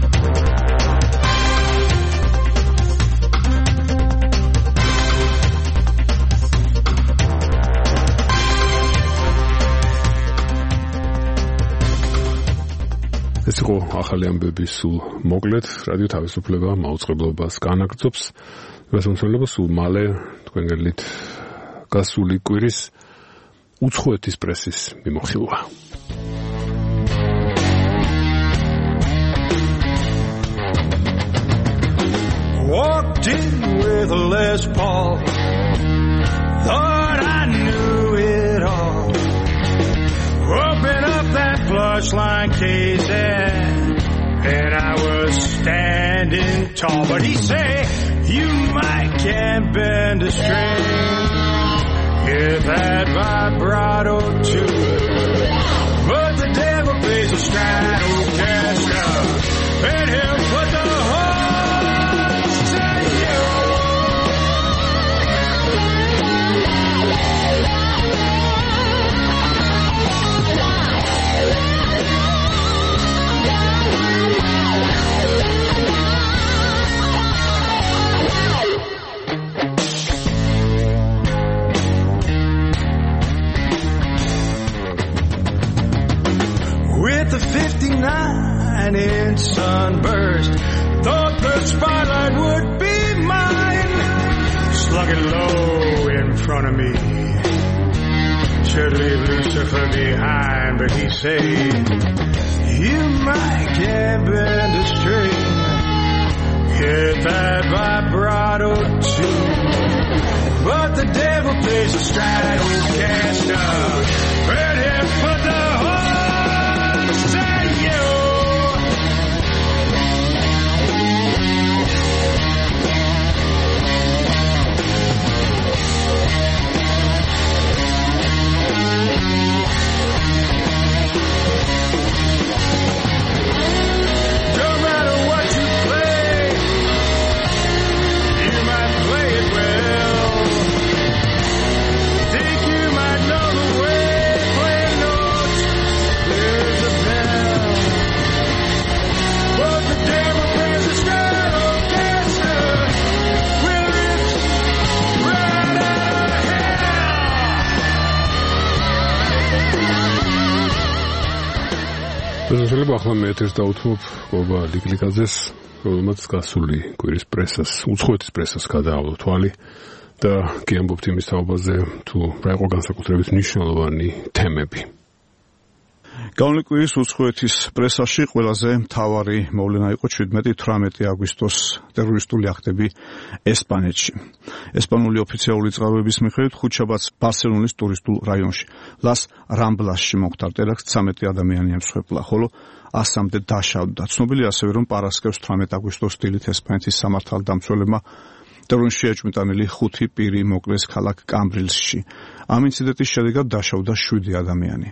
ეს იყო ახალი ამბები სულ მოკლედ. რადიო თავისუფლება მაუწყებლობას განაგრძობს. გასამართლება სულ მალე თქვენ გელით გასული კვირის უცხოეთის პრესის მიმოხილვა. Walked in with a Les Paul, thought I knew it all. Open up that plush line case and I was standing tall. But he said, you might can't bend a string, get that vibrato too. But the devil plays a Stratocaster, and he'll put the horns to you. With the 59-inch sunburst, thought the spotlight would be mine. Slung it low in front of me, should leave Lucifer behind, but he said, you might can't bend a string, hit that vibrato too. But the devil plays a Stratocaster, and he'll put the horns to you. No matter what you play, you might play it well. Think you might know the way, play notes, there's a bell. But the devil plays a Stratocaster, will rip right out of შესაძლოა ახლა მე ერთს დავუთმობ გობა ლიკლიკაძეს, რომელმაც გასული კვირის პრესას, უცხოეთის პრესას გადაავლო თვალი და გიამბობთ იმის თაობაზე, თუ რა იყო განსაკუთრებით მნიშვნელოვანი თემები. Გავნიკვირის უცხოეთის პრესაში ყველაზე მთავარი მოვლენა იყო 17-18 აგვისტოს ტერორისტული აქტები ესპანეთში. ესპანური ოფიციალური წყაროების მიხედვით ხუთშაბათს ბარსელონის ტურისტულ რაიონში ლას რამბლასში მოხდა ტერაქტი 13 ადამიანი ემსხვერპლა, ხოლო 100-მდე დაშავდა. ცნობილია ასევე, რომ პარასკევს 18 აგვისტოს დილით ესპანეთის სამართალდამცველებმა ტერორში ეჭვმიტანილი 5 პირი მოკლეს ქალაქ კამბრილსში. ამ ინციდენტის შედეგად დაშავდა 7 ადამიანი.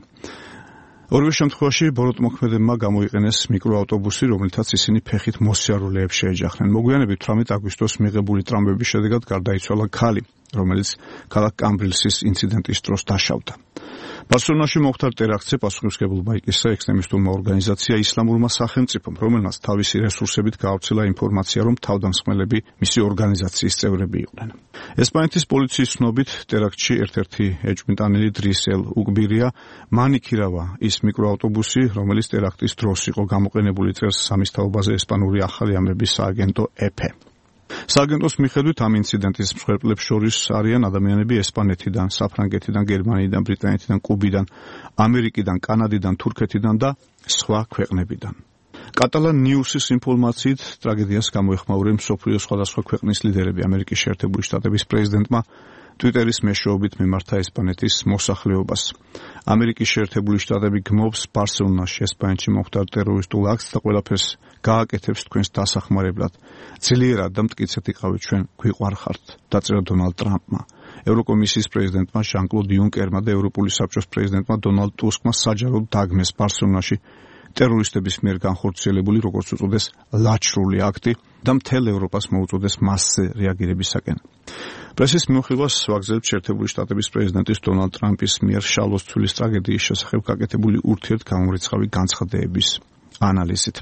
ორივე შემთხვევაში ბოროტმოქმედებმა გამოიყენეს მიკროავტობუსი, რომლითაც ისინი ფეხით მოსიარულეებს შეეჯახნენ. მოგვიანებით 18 აგვისტოს მიღებული ტრამვების შედეგად გარდაიცვალა ქალი, რომელიც ქალაქ კამბრილსის ინციდენტის დროს დაშავდა. ბარსელონაში მოხდა ტერაქტზე პასუხისმგებლობა იკისრა ექსტრემისტულმა ორგანიზაცია ისლამურმა სახელმწიფომ, რომელმაც თავისი რესურსებით გაავრცელა ინფორმაცია, რომ თავდამსხმელები მისი ორგანიზაციის წევრები იყვნენ. ესპანეთის პოლიციის ცნობით, ტერაქტში ერთ-ერთი ეჭვმიტანილი დრისელ უგბირია მანიქირავა ის მიკროავტობუსი, რომელიც ტერაქტის დროს იყო გამოყენებული წერს სამისთაობაზე ესპანური ახალი ამების სააგენტო EPE. სააგენტოს მიხედვით ამ ინციდენტის მსხვერპლებს შორის არიან ადამიანები ესპანეთიდან, საფრანგეთიდან, გერმანიიდან, ბრიტანეთიდან, კუბიდან, ამერიკიდან, კანადიდან, თურქეთიდან და სხვა ქვეყნებიდან. კატალან ნიუსის ინფორმაციით ტრაგედიას გამოეხმაურე მსოფლიოს სხვადასხვა ქვეყნის ლიდერები. ამერიკის შეერთებული შტატების პრეზიდენტმა ტვიტერის მეშვეობით მიმართა ესპანეთის მოსახლეობას. ამერიკის შეერთებული შტატები გმობს ბარსელონაში ესპანეთში მომხდარ ტერორისტულ აქტს და ყველაფერს გააკეთებს თქვენს დასახმარებლად. ძლიერად და მტკიცედ იყავით ჩვენ გვიყვარხართ, დაწერა დონალდ ტრამპმა. ევროკომისიის პრეზიდენტმა ჟან-კლოდ იუნკერმა და ევროპული საბჭოს პრეზიდენტმა დონალდ ტუსკმა საჯაროდ დაგმეს ბარსელონაში ტერორისტების მიერ განხორციელებული, როგორც უწოდეს, ლაჩრული აქტი და მთელ ევროპას მოუწოდეს მასზე რეაგირებისაკენ. პრესის მიმოხილვას ვაგზავნებთ შეერთებული შტატების პრეზიდენტის დონალდ ტრამპის მიერ შალოსცვილის ტრაგედიის შესახებ გაკეთებული ურთიერთგამორიცხავი განცხადებების ანალიზით.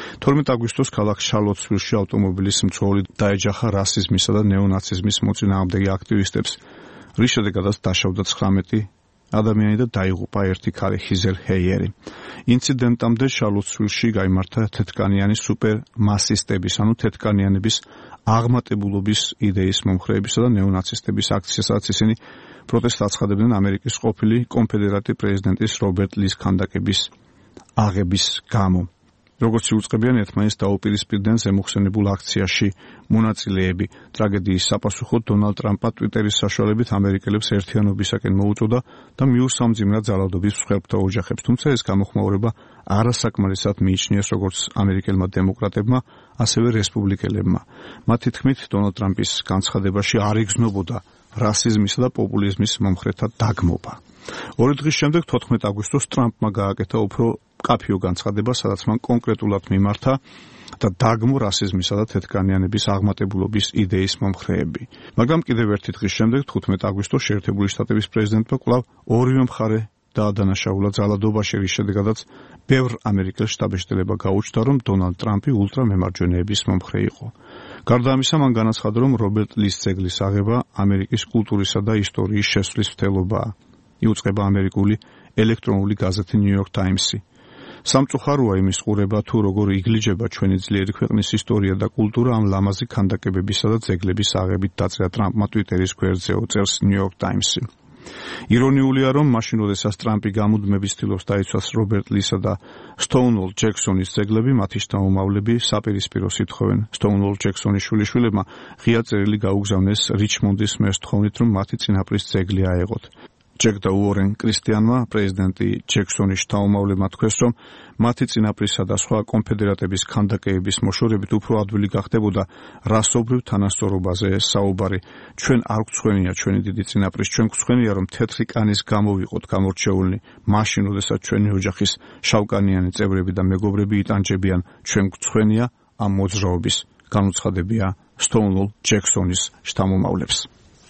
12 აგვისტოს ქალაქ შალოსცვილში ავტომობილის მცველი დაეჯახა რასიზმისა და ნეონაციზმის მოწინააღმდეგე აქტივისტებს, რის შედეგადაც დაშავდა 19 ადამიანი და დაიღუპა ერთი ქალი ხიზერ ჰეიერი. ინციდენტამდე შალოსცვილში გაიმართა თეთრკანიანი სუპერმასისტების, ანუ თეთრკანიანების აღმატებულობის იდეის მომხრეებისა და ნეონაცისტების აქცია, სადაც ისინი პროტესტს აცხადებდნენ ამერიკის ყოფილი კონფედერატი პრეზიდენტის რობერტ ლის ქანდაკების აღების გამო. როგორც იუწყებიან, ერთმანეთს დაუპირისპირდნენ ზემოხსენებულ აქციაში მონაწილეები. ტრაგედიის sapasუხოდ დონალდ ტრამპმა ტვიტერის საშუალებით ამერიკელებს ერთიანობისაკენ მოუწოდა და მიუსამძიმრა ძალადობის მსხვერპლთა ოჯახებს. თუმცა ეს გამოხმაურება არასაკმარისად მიიჩნიეს როგორც ამერიკელმა დემოკრატებმა, ასევე რესპუბლიკელებმა. მათი თქმით, დონალდ ტრამპის განცხადებაში არ იგრძნობოდა რასიზმისა და პოპულიზმის მომხრეთა დაგმობა. 2 დღის შემდეგ 14 აგვისტოს ტრამპმა გააკეთა უფრო კაფიო განცხადება, სადაც მან კონკრეტულად მიმართა და დაგმო რასიზმისა და თეთრკანიანების აღმატებულობის იდეის მომხრეები. მაგრამ კიდევ ერთი დღის შემდეგ 15 აგვისტოს შეერთებული შტატების პრეზიდენტმა კვლავ ორივე მხარე დაადანაშაულა ძალადობაში, რის შედეგადაც ბევრ ამერიკელს შტაბ-ჭრილება გაუჩნდა, რომ დონალდ ტრამპი ულტრამემარჯვენეების მომხრე იყო. გარდა ამისა, მან განაცხადა, რომ რობერტ ლის ძეგლის აღება ამერიკის კულტურისა და ისტორიის შესვლის მცდელობაა. იუწყება ამერიკული ელექტრონული გაზეთი New York Times-ი. სამწუხაროა იმის ყურება, თუ როგორ იგლიჯება ჩვენი ძლიერი ქვეყნის ისტორია და კულტურა ამ ლამაზი ქანდაკებებისა და ძეგლების აღებით, დაწერა ტრამპმა ტვიტერის გვერდზე, უწევს New York Times-ი. ირონიულია, რომ მაშინ, როდესაც ტრამპი გამუდმებით ცდილობს დაიცვას რობერტ ლისა და სტოუნუოლ ჯექსონის ძეგლები, მათი შთამომავლები საპირისპიროს ითხოვენ. სტოუნუოლ ჯექსონის შვილიშვილებმა ღია წერილი გაუგზავნეს რიჩმონდის მერს თხოვნით, რომ მათი წინაპრის ძეგლი აეღოთ. ჯეკ და უორენ კრისტიანმა, პრეზიდენტი ჯექსონის შთამომავლებმა თქვეს, რომ მათი წინაპრისა და სხვა კონფედერატების ქანდაკებების მოშორებით უფრო ადვილი გახდებოდა რასობრივ თანასწორობაზე საუბარი. ჩვენ არ გვცხვენია ჩვენი დიდი წინაპრის, ჩვენ გვცხვენია, რომ თეთრი კანის გამო ვიყოთ გამორჩეულნი, მაშინ, როდესაც ჩვენი ოჯახის შავკანიანი წევრები და მეგობრები იტანჯებიან, ჩვენ გვცხვენია ამ მოძრაობის, განუცხადებია სტოუნუოლ ჯექსონის შთამომავლებს.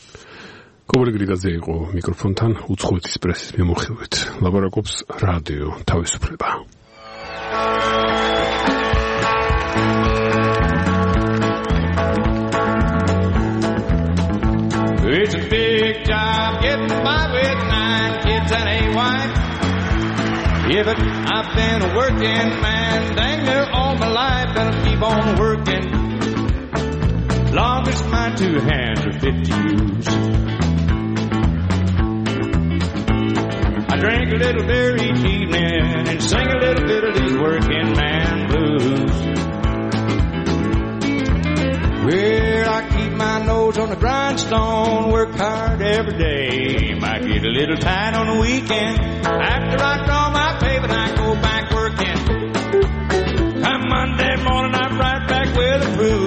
კობრი გრიგაძე იყო მიკროფონთან უცხოეთის პრესის მიმოხილვით. ლაპარაკობს რადიო თავისუფლება. It's a big job getting by with 9 kids and a wife. Yeah, but I've been a working man dang near all my life, and I'll keep on working long as my 2 hands are fit to use. I drink a little beer each evening the grindstone, work hard every day. Might get a little tight on the weekend. After I draw my pay, but I go back working. Come Monday morning, I'm right back with the crew.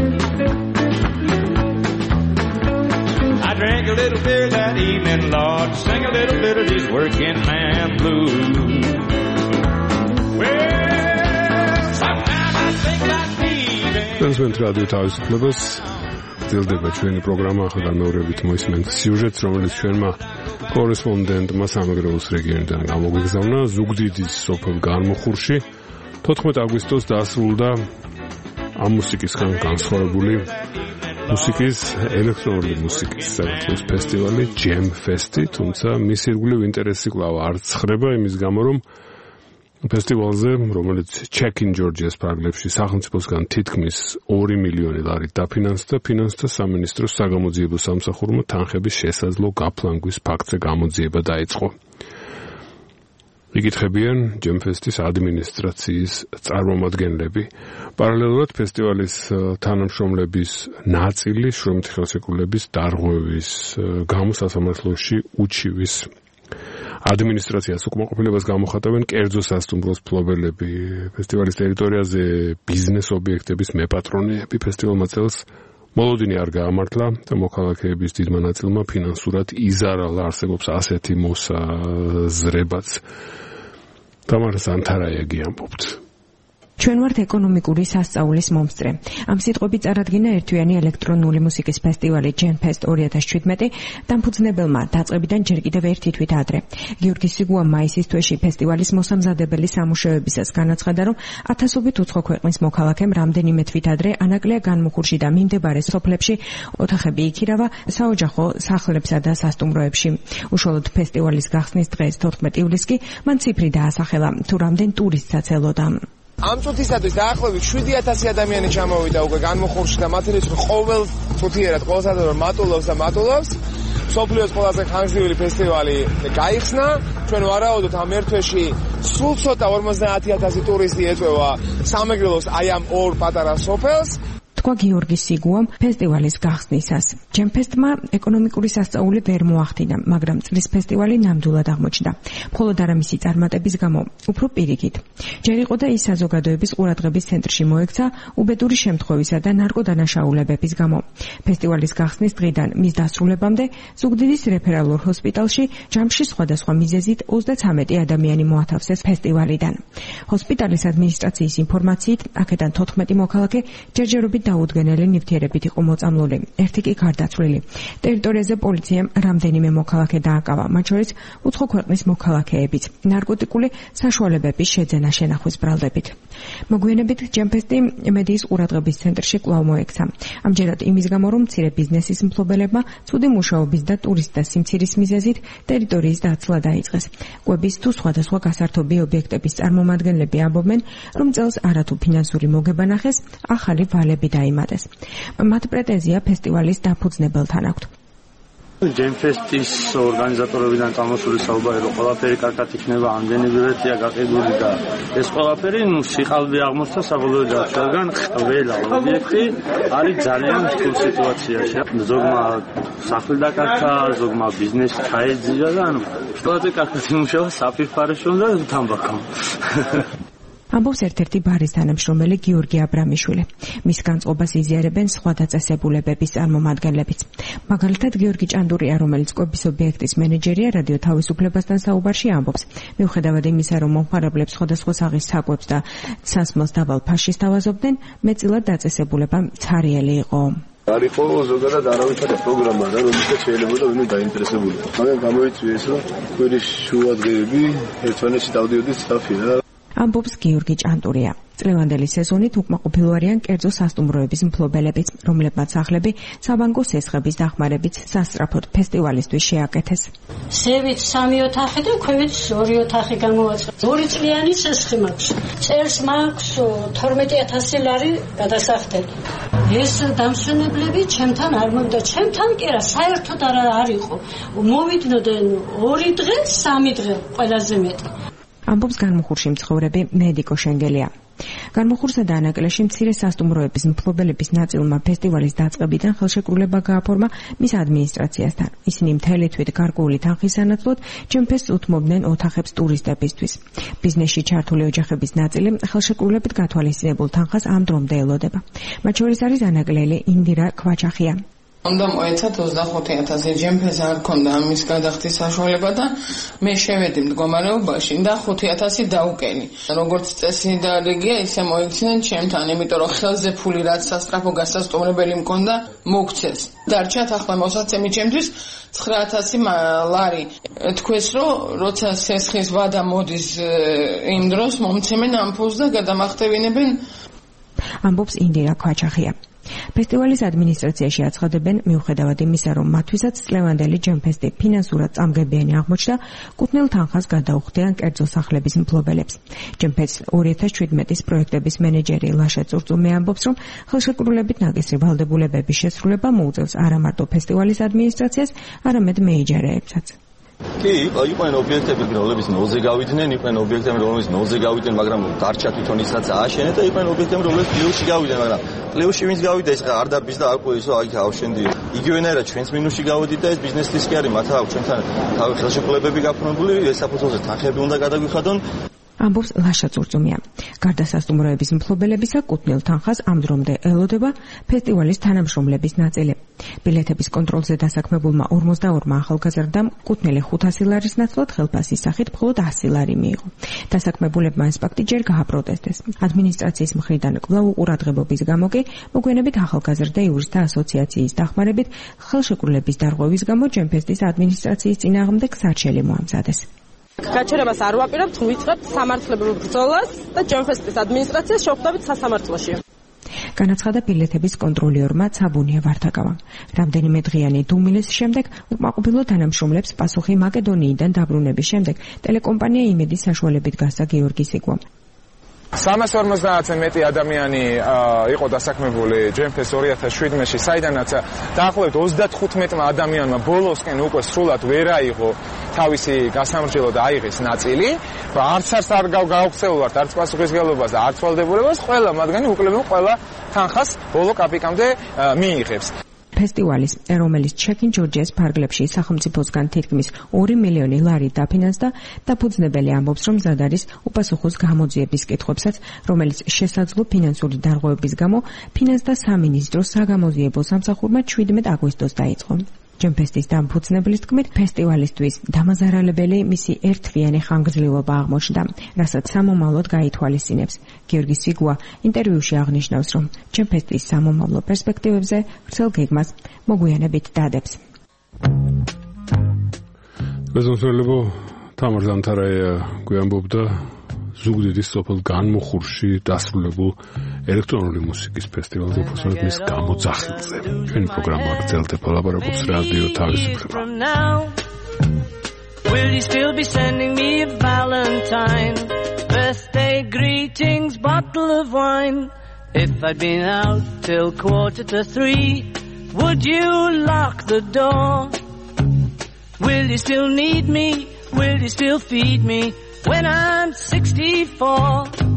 I drank a little beer that evening, Lord, sing a little bit of these working man blues. Well, sometimes I think about leaving. Transment Radio თავისუფლებას ძილდება ჩვენი პროგრამა ახლა მეორებით მოისმენთ სიუჟეტს, რომელიც ჩვენმა კორესპონდენტმა სამეგრელოს რეგიონიდან გამოგიგზავნა ზუგდიდის სოფელ განმუხურში 14 აგვისტოს დასრულდა ამ მუსიკისგან განსხვავებული მუსიკის, ელექტრონული მუსიკის საქართველოს ფესტივალი Jam Fest-ი, თუმცა მის ირგვლივ ინტერესი კვლავ არ ცხრება იმის გამო, რომ ფესტივალზე, რომელიც Check in Georgia-ს პრაგლებში სახელმწიფოსგან თითქმის 2 მილიონი ლარით დაფინანსდა, ფინანსთა სამინისტროს საგამოძიებო სამსახურმა თანხების შესაძლო გაფლანგვის ფაქტზე გამოძიება დაიწყო. იკითხებიან Jam Fest-ის ადმინისტრაციის წარმომადგენლები. პარალელურად ფესტივალის თანამშრომლების ნაწილი შრომითი ხელშეკრულების დარღვევის გამო სასამართლოში უჩივის ადმინისტრაციას უკმაყოფილებას გამოხატავენ კერძო სასტუმროს მფლობელები, ფესტივალის ტერიტორიაზე ბიზნეს ობიექტების მეპატრონეები. ფესტივალმა წელს მოლოდინი არ გაამართლა და მოქალაქეების დიდმა ნაწილმა ფინანსურად იზარალა. არსებობს ასეთი მოსაზრებაც. თამარა სანთარაიაგი ამბობთ. ჩვენ ვართ ეკონომიკური სასწაულის მომსწრე. ამ სიტყვებით წარადგინა ერთვიანი ელექტრონული მუსიკის ფესტივალი Jam Fest 2017 დამფუძნებელმა დაწყებიდან ჯერ კიდევ ერთი თვით ადრე. გიორგი სიგუა მაისის თვეში ფესტივალის მოსამზადებელი სამუშაოებისას განაცხადა, რომ ათასობით უცხო ქვეყნის მოქალაქემ რამდენიმე თვით ადრე ანაკლია განმუხურში და მიმდებარე სოფლებში ოთახები იქირავა საოჯახო სახლებსა და სასტუმროებში. უშუალოდ ფესტივალის გახსნის დღეს 14 ივლისს კი მან ციფრი დაასახელა, თუ რამდენ ტურისტსაც ელოდა. ამ წუთისათვის დაახლოებით 7000 ადამიანი ჩამოვიდა უკვე განმუხურში და მათი რიცხვი ყოველ წუთიერად ყოველსაათოდ მატულობს. სოფლიოს ყველაზე ხანგრძლივი ფესტივალი გაიხსნა. ჩვენ ვარაუდობთ ამ ერთ თვეში სულ ცოტა 50000 ტურისტი ეწევა სამეგრელოს აი ამ ორ პატარა სოფელს. თქვა გიორგი სიგუამ ფესტივალის გახსნისას. Jam Fest-მა ეკონომიკური სასწაული ვერ მოახდინა, მაგრამ წლის ფესტივალი ნამდვილად აღმოჩნდა. მხოლოდ არა მისი წარმატების გამო, უფრო პირიქით. ჯერ იყო და ის საზოგადოების ყურადღების ცენტრში მოექცა უბედური შემთხვევისა და ნარკოდანაშაულებების გამო. ფესტივალის გახსნის დღიდან მის დასრულებამდე ზუგდიდის რეფერალურ ჰოსპიტალში ჯამში სხვადასხვა მიზეზით 33 ადამიანი მოათავსეს ფესტივალიდან. ჰოსპიტალის ადმინისტრაციის ინფორმაციით, აქედან 14 მოქალაქე ჯერჯერობით დაუდგენელი ნივთიერებით იყო მოწამლული, ერთი კი გარდაცვლილი. ტერიტორიაზე პოლიციამ რამდენიმე მოქალაქე დააკავა, მათ შორის უცხო ქვეყნის მოქალაქეებიც, ნარკოტიკული საშუალებების შეძენა შენახვის ბრალდებით. მოგვიანებით Jam Fest-ი მედიის ყურადღების ცენტრში კვლავ მოექცა. ამჯერად იმის გამო, რომ მცირე ბიზნესის მფლობელებმა ცუდი მუშაობის და ტურისტთა სიმცირის მიზეზით ტერიტორიის დაცლა დაიწყეს. კვების თუ სხვადასხვა გასართობი ობიექტების წარმომადგენლები ამბობენ, რომ წელს არათუ ფინანსური მოგება ნახეს, ახალი ვალები დაიმატეს. მათ პრეტენზია ფესტივალის დაფუძნებელთან აქვთ. Jam Fest-ის ორგანიზატორებიდან წამოსული საუბარი, რომ ყველაფერი კარგად იქნება, ამდენი ბილეთია გაყიდული და ეს ყველაფერი სიყალბე აღმოჩნდა საბოლოოდ რადგან ყველა ობიექტი არის ძალიან რთულ სიტუაციაში. ზოგმა სახლი დაკარგა, ზოგმა ბიზნესი ჩაეძირა და ანუ ყველაზე კარგად იმუშავა საფირფარეშო და თამბაქო. ამბობს ერთ-ერთი ბარის თანამშრომელი გიორგი აბრამიშვილი. მის განწყობას იზიარებენ სხვა დაწესებულებების წარმომადგენლებიც. მაგალითად, გიორგი ჭანდურია, რომელიც კვების ობიექტის მენეჯერია, რადიო თავისუფლებასთან საუბარში ამბობს. მიუხედავად იმისა, რომ მომხმარებლებს სხვადასხვა სახის საკვებს და სასმელს დაბალ ფასში სთავაზობდნენ, მეტწილად დაწესებულება ცარიელი იყო. არისო ზოგადად არავითარი პროგრამა და რომელსაც შეიძლება ვინმე დაინტერესებული. მაგრამ გამოიწვია ეს, რომ კვირის შუა დღეები ერთმანეთში დავდიოდით სწაფი რა. ამბობს გიორგი ჭანდურია. წლევანდელი სეზონით უკმაყოფილო არიან კერძო სასტუმროების მფლობელებიც, რომლებმაც სახლები საბანკო სესხების დახმარებით სასწრაფოდ ფესტივალისთვის შეაკეთეს. ზევით 3 ოთახი და ქვევით 2 ოთახი გამოვაწყდა. 2 წლიანი სესხი მაქვს. წერს მაქვს 12000 ლარი გადასახდელი. ეს დამსვენებლები ჩემთან არ მოვიდა, ჩემთან კი არა, საერთოდ არ იყო. მოვიდნენ 2 დღე, 3 დღე ყველაზე მეტი. ამბობს განმუხურში მცხოვრები მედიკო შენგელია. განმუხურსა და ანაკლებში მცირე სასტუმროების მფლობელების ნაწილმა ფესტივალის დაწყებიდან ხელშეკრულება გააფორმა მის ადმინისტრაციასთან. ისინი მთელი თვით გარკვეული თანხის სანაცვლოდ ჯემფესტს უთმობდნენ ოთახებს ტურისტებისთვის. ბიზნესში ჩართული ოჯახების ნაწილი ხელშეკრულებით გათვალისწინებულ თანხას ამ დრომდე ელოდება. მათ შორის არის ანაკლელი ინდირა ქვაჩახია. უნდა მოეცათ 25,000 ჯემფეს არ ქონდა ამის გადახდის საშუალება და მე შევედი მდგომარეობაში და 5,000 დაუკენი. როგორც წესი და რიგია ისე მოიქცნენ ჩემთან, იმიტომ რომ ხელზე ფული რაც სასტრაფო გასასტუმრებელი მქონდა მოგცეს. დარჩათ ახლა მოსაცემი ჩემთვის 9,000 ლარი. თქვეს რომ როცა სესხის ვადა მოდის იმ დროს მომცემენ ამ ფულს და გადამახტევინებენ. ამბობს ინდირა ქვაჩახია. ფესტივალის ადმინისტრაციაში აცხადებენ, მიუხედავად იმისა, რომ მათთვისაც წლევანდელი ჯემფესტი ფინანსურად წამგებიანი აღმოჩნდა, კუთვნილ თანხას გადაუხდიან კერძო სახლების მფლობელებს. ჯემფესტს 2017-ის პროექტების მენეჯერი ლაშა წურწუმე ამბობს, რომ ხელშეკრულებით ნაკისრი ვალდებულებების შესრულება მოუწევს არა მარტო ფესტივალის ადმინისტრაციას, არამედ მეიჯერეებსაც. კი, იყვნენ ობიექტები, რომლებიც ნოლზე გავიდნენ, იყვნენ ობიექტები, რომლებიც ნოლზე გავიდნენ, მაგრამ დარჩა თვითონ ისაც ააშენეთ და იყვნენ ობიექტები, რომლებიც პლუსში გავიდნენ, მაგრამ პლუსში ვინც გავიდა, ეს არ დარბის და არ ყვერის, რომ აი ავშენდი. იგივენაირად ჩვენც მინუსში გავედით და ეს ბიზნესის კი არის, მათ აქვს ჩვენთან თავი ხელშეკრულებები გაფორმებული, ეს საფუძველზე თანხები უნდა გადაგვიხადონ. ამბობს ლაშა წურწუმია. გარდა სასტუმროების მფლობელებისა, კუთვნილ თანხას ამ დრომდე ელოდება ფესტივალის თანამშრომლების ნაწილი. ბილეთების კონტროლზე დასაქმებულმა 42-მა ახალგაზრდამ კუთვნილი 500 ლარის ნაცვლად ხელფასის სახით მხოლოდ 100 ლარი მიიღო. დასაქმებულებმა ეს ფაქტი ჯერ გააპროტესტეს. ადმინისტრაციის მხრიდან კვლავ უყურადღებობის გამო კი მოგვიანებით ახალგაზრდა იურისტთა ასოციაციის დახმარებით ხელშეკრულების დარღვევის გამო ჯემფესტის ადმინისტრაციის წინააღმდეგ სარჩელი მოამზადეს. გაჩერებას არ ვაპირებთ, ვიწყებთ სამართლებრივ ბრძოლას და ჯემფესტის ადმინისტრაციას შევხვდებით სასამართლოში. განაცხადა ბილეთების კონტროლიორმა ცაბუნია ვართაკავამ. რამდენიმე დღიანი დუმილის შემდეგ უკმაყოფილო თანამშრომლებს პასუხი მაკედონიიდან დაბრუნების შემდეგ ტელეკომპანია იმედის საშუალებით გასცა გიორგი სიგვამ. 350-ზე მეტი ადამიანი იყო დასაქმებული ჯემფეს 2017-ში, საიდანაც დაახლოებით 35 ადამიანმა ბოლოსკენ უკვე სრულად ვერ აიღო თავისი გასამრჯელო და აიღეს ნაწილი. არც არ გაუქცეულვართ, არც პასუხისმგებლობას და არც ვალდებულებას, ყველა მათგანი უკლებენ ყველა თანხას ბოლო კაპიკამდე მიიღებს. ფესტივალის, რომელიც ჩეკინ ჯორჯიას ფარგლებში სახელმწიფოსგან თითქმის 2 მილიონი ლარი დაფინანსდა, დაფუძნებელი ამბობს, რომ მზად არის უპასუხოს გამოძიების კითხვებსაც, რომელიც შესაძლო ფინანსური დარღვევების გამო ფინანსდა სამინისტრო საგამოძიებო სამსახურმა 17 აგვისტოს დაიწყო. ჯემფესტის დამფუძნებლის თქმით, ფესტივალისთვის დამაზარალებელი მისი ერთთვიანი ხანგრძლივობა აღმოჩნდა, რასაც სამომავლოდ გაითვალისწინებს. გიორგი სიგვა ინტერვიუში აღნიშნავს, რომ ჯემფესტის სამომავლო პერსპექტივებზე ვრცელ გეგმას მოგვიანებით დადებს. გაზომსვლებო თამარ ზამთარაია გვიამბობდა ზუგდიდის სოფელ განმუხურში დასრულებულ ელექტრონული მუსიკის ფესტივალზე უბრალოდ მის გამოძახილზე. ჩვენი პროგრამა გრძელდება ლაპარაკობს რადიო თავისუფლება. Will you still be sending me a Valentine? Birthday greetings, bottle of wine. If I'd been out till 2:45, would you lock the door? Will you still need me? Will you still feed me when I'm 64?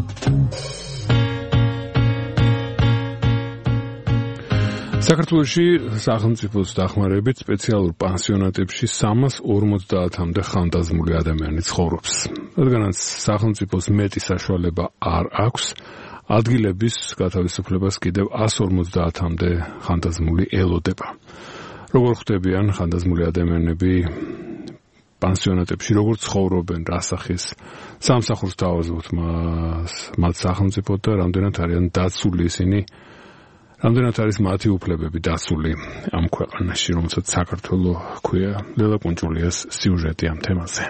საქართველოში სახელმწიფოს დახმარებით სპეციალურ პანსიონატებში 350-მდე ხანტაზმული ადამიანი ცხოვრობს. რადგანაც სახელმწიფოს მეტი საშუალება არ აქვს, ადგილების გათავისუფლებას კიდევ 150-მდე ხანტაზმული ელოდება. როგორ ხვდებიან ხანტაზმული ადამიანები პანსიონატებში, როგორ ცხოვრობენ, რა სახის სამსახურს თავაზობთ მათ სახელმწიფო და რამდენად არიან დაცული ისინი, რამდენად არის მათი უფლებები დაცული ამ ქვეყანაში, რომელსაც საქართველო ჰქვია. ლელა კუნჭულიას სიუჟეტი ამ თემაზე.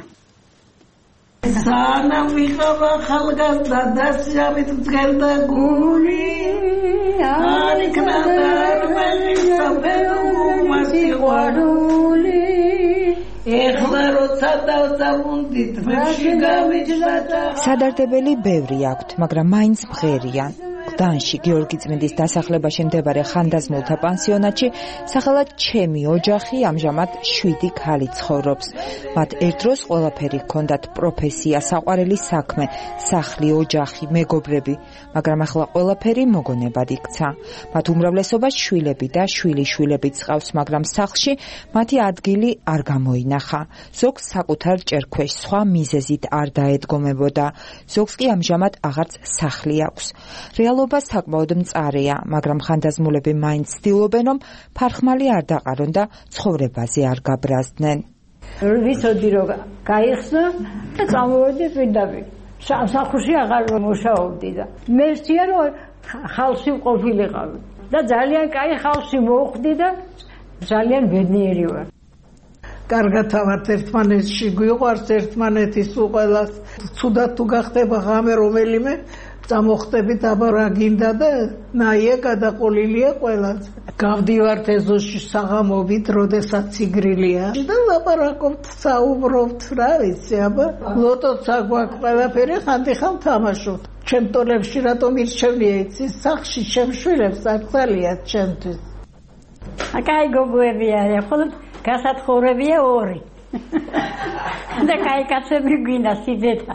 სანამ ვიხავა ხალხასა დასჯამით მძღელდა გული არ იქნა დარბაზი საფერომა სიყვარული ეხლა როცა დავწამუნდი თვეში გამიჯდა სადარდებელი ბევრი აქვთ, მაგრამ მაინც მღერიან. გდანში გიორგი წმინდის დასახლებაში მდებარე ხანდაზმულთა პანსიონატში სახელად ჩემი ოჯახი ამჟამად 7 ქალი ცხოვრობს. მათ ერთდროს ყველაფერი ჰქონდათ: პროფესია, საყვარელი საქმე, სახლი, ოჯახი, მეგობრები, მაგრამ ახლა ყველაფერი მოგონებად იქცა. მათ უმრავლესობას შვილები და შვილიშვილებიც ჰყავს, მაგრამ სახლში მათი ადგილი არ გამოინახა. ზოგს საკუთარ ჭერქვეშ სხვა მიზეზით არ დაედგომებოდა, ზოგს კი ამჟამად აღარც სახლი აქვს. რეალობა საკმაოდ მწარეა, მაგრამ ხანდაზმულები მაინც ცდილობენ, რომ ფარხმალი არ დაყარონ და ცხოვრებაზე არ გაბრაზდნენ. ვიცოდი რომ გაიხსნა და წამოვედი პირდაპირ. სახლში აღარ მუშაობდი და მე ვცია რომ ხალხში ყოფილიყავი და ძალიან კაი ხალხში მოვხვდი და ძალიან ბედნიერი ვარ. კარგად ავართ ერთმანეთში, გვიყვარს ერთმანეთის უყელას. ცუდად თუ გახდება ღამე რომელიმე, წამოხდებით აბა რა გინდა და ნაია გადაყოლილია ყველას. გავდივართ ეზოში საღამობით, როდესაც ციგრილია და ლაპარაკობთ, საუბრობთ, რა ვიცი, აბა ლოტოც აგვაქვს ყველაფერი, ხანდახან თამაშობთ. ჩემ ტოლებში რატომ ირჩევნია იცი, სახლში ჩემ შვილებს აქცალიათ ჩემთვის. კაი გოგოებია, ხოლმე გასათხოვრებია 2. და კაი კაცები გვინდა სიძეთა.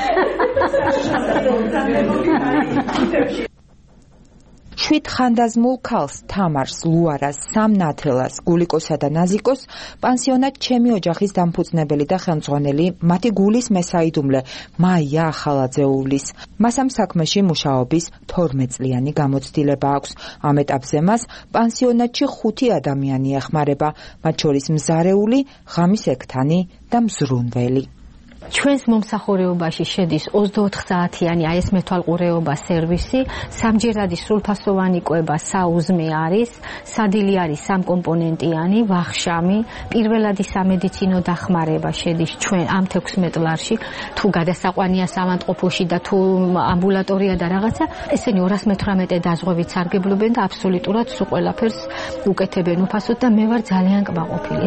შვიდ ხანდაზმულ ქალს, თამარს, ლუარას, სამნათელას, გულიკოსა და ნაზიკოს პანსიონატ ჩემი ოჯახის დამფუძნებელი და ხელმძღვანელი მათი გულის მესაიდუმლე მაია ახალაძეულის. მას ამ საქმეში მუშაობის 12 წლიანი გამოცდილება აქვს. ამ ეტაპზე მას პანსიონატში 5 ადამიანი ეხმარება, მათ შორის მზარეული, ღამის ექთანი და მზრუნველი. ჩვენს მომსახურებაში შედის 24 საათიანი ეს მეთვალყურეობა სერვისი, სამჯერადი სრულფასოვანი კვება საუზმე არის, სადილი არის 3 კომპონენტიანი, ვახშამი, პირველადი სამედიცინო დახმარება შედის ჩვენ ამ 16 ლარში, თუ გადასაყვანია სამანტყოფოში და თუ ამბულატორია და რაღაცა, ესენი 218 დაზღვევით სარგებლობენ და აბსოლუტურად სულ ყველაფერს უკეთებენ უფასოდ და მე ვარ ძალიან კმაყოფილი.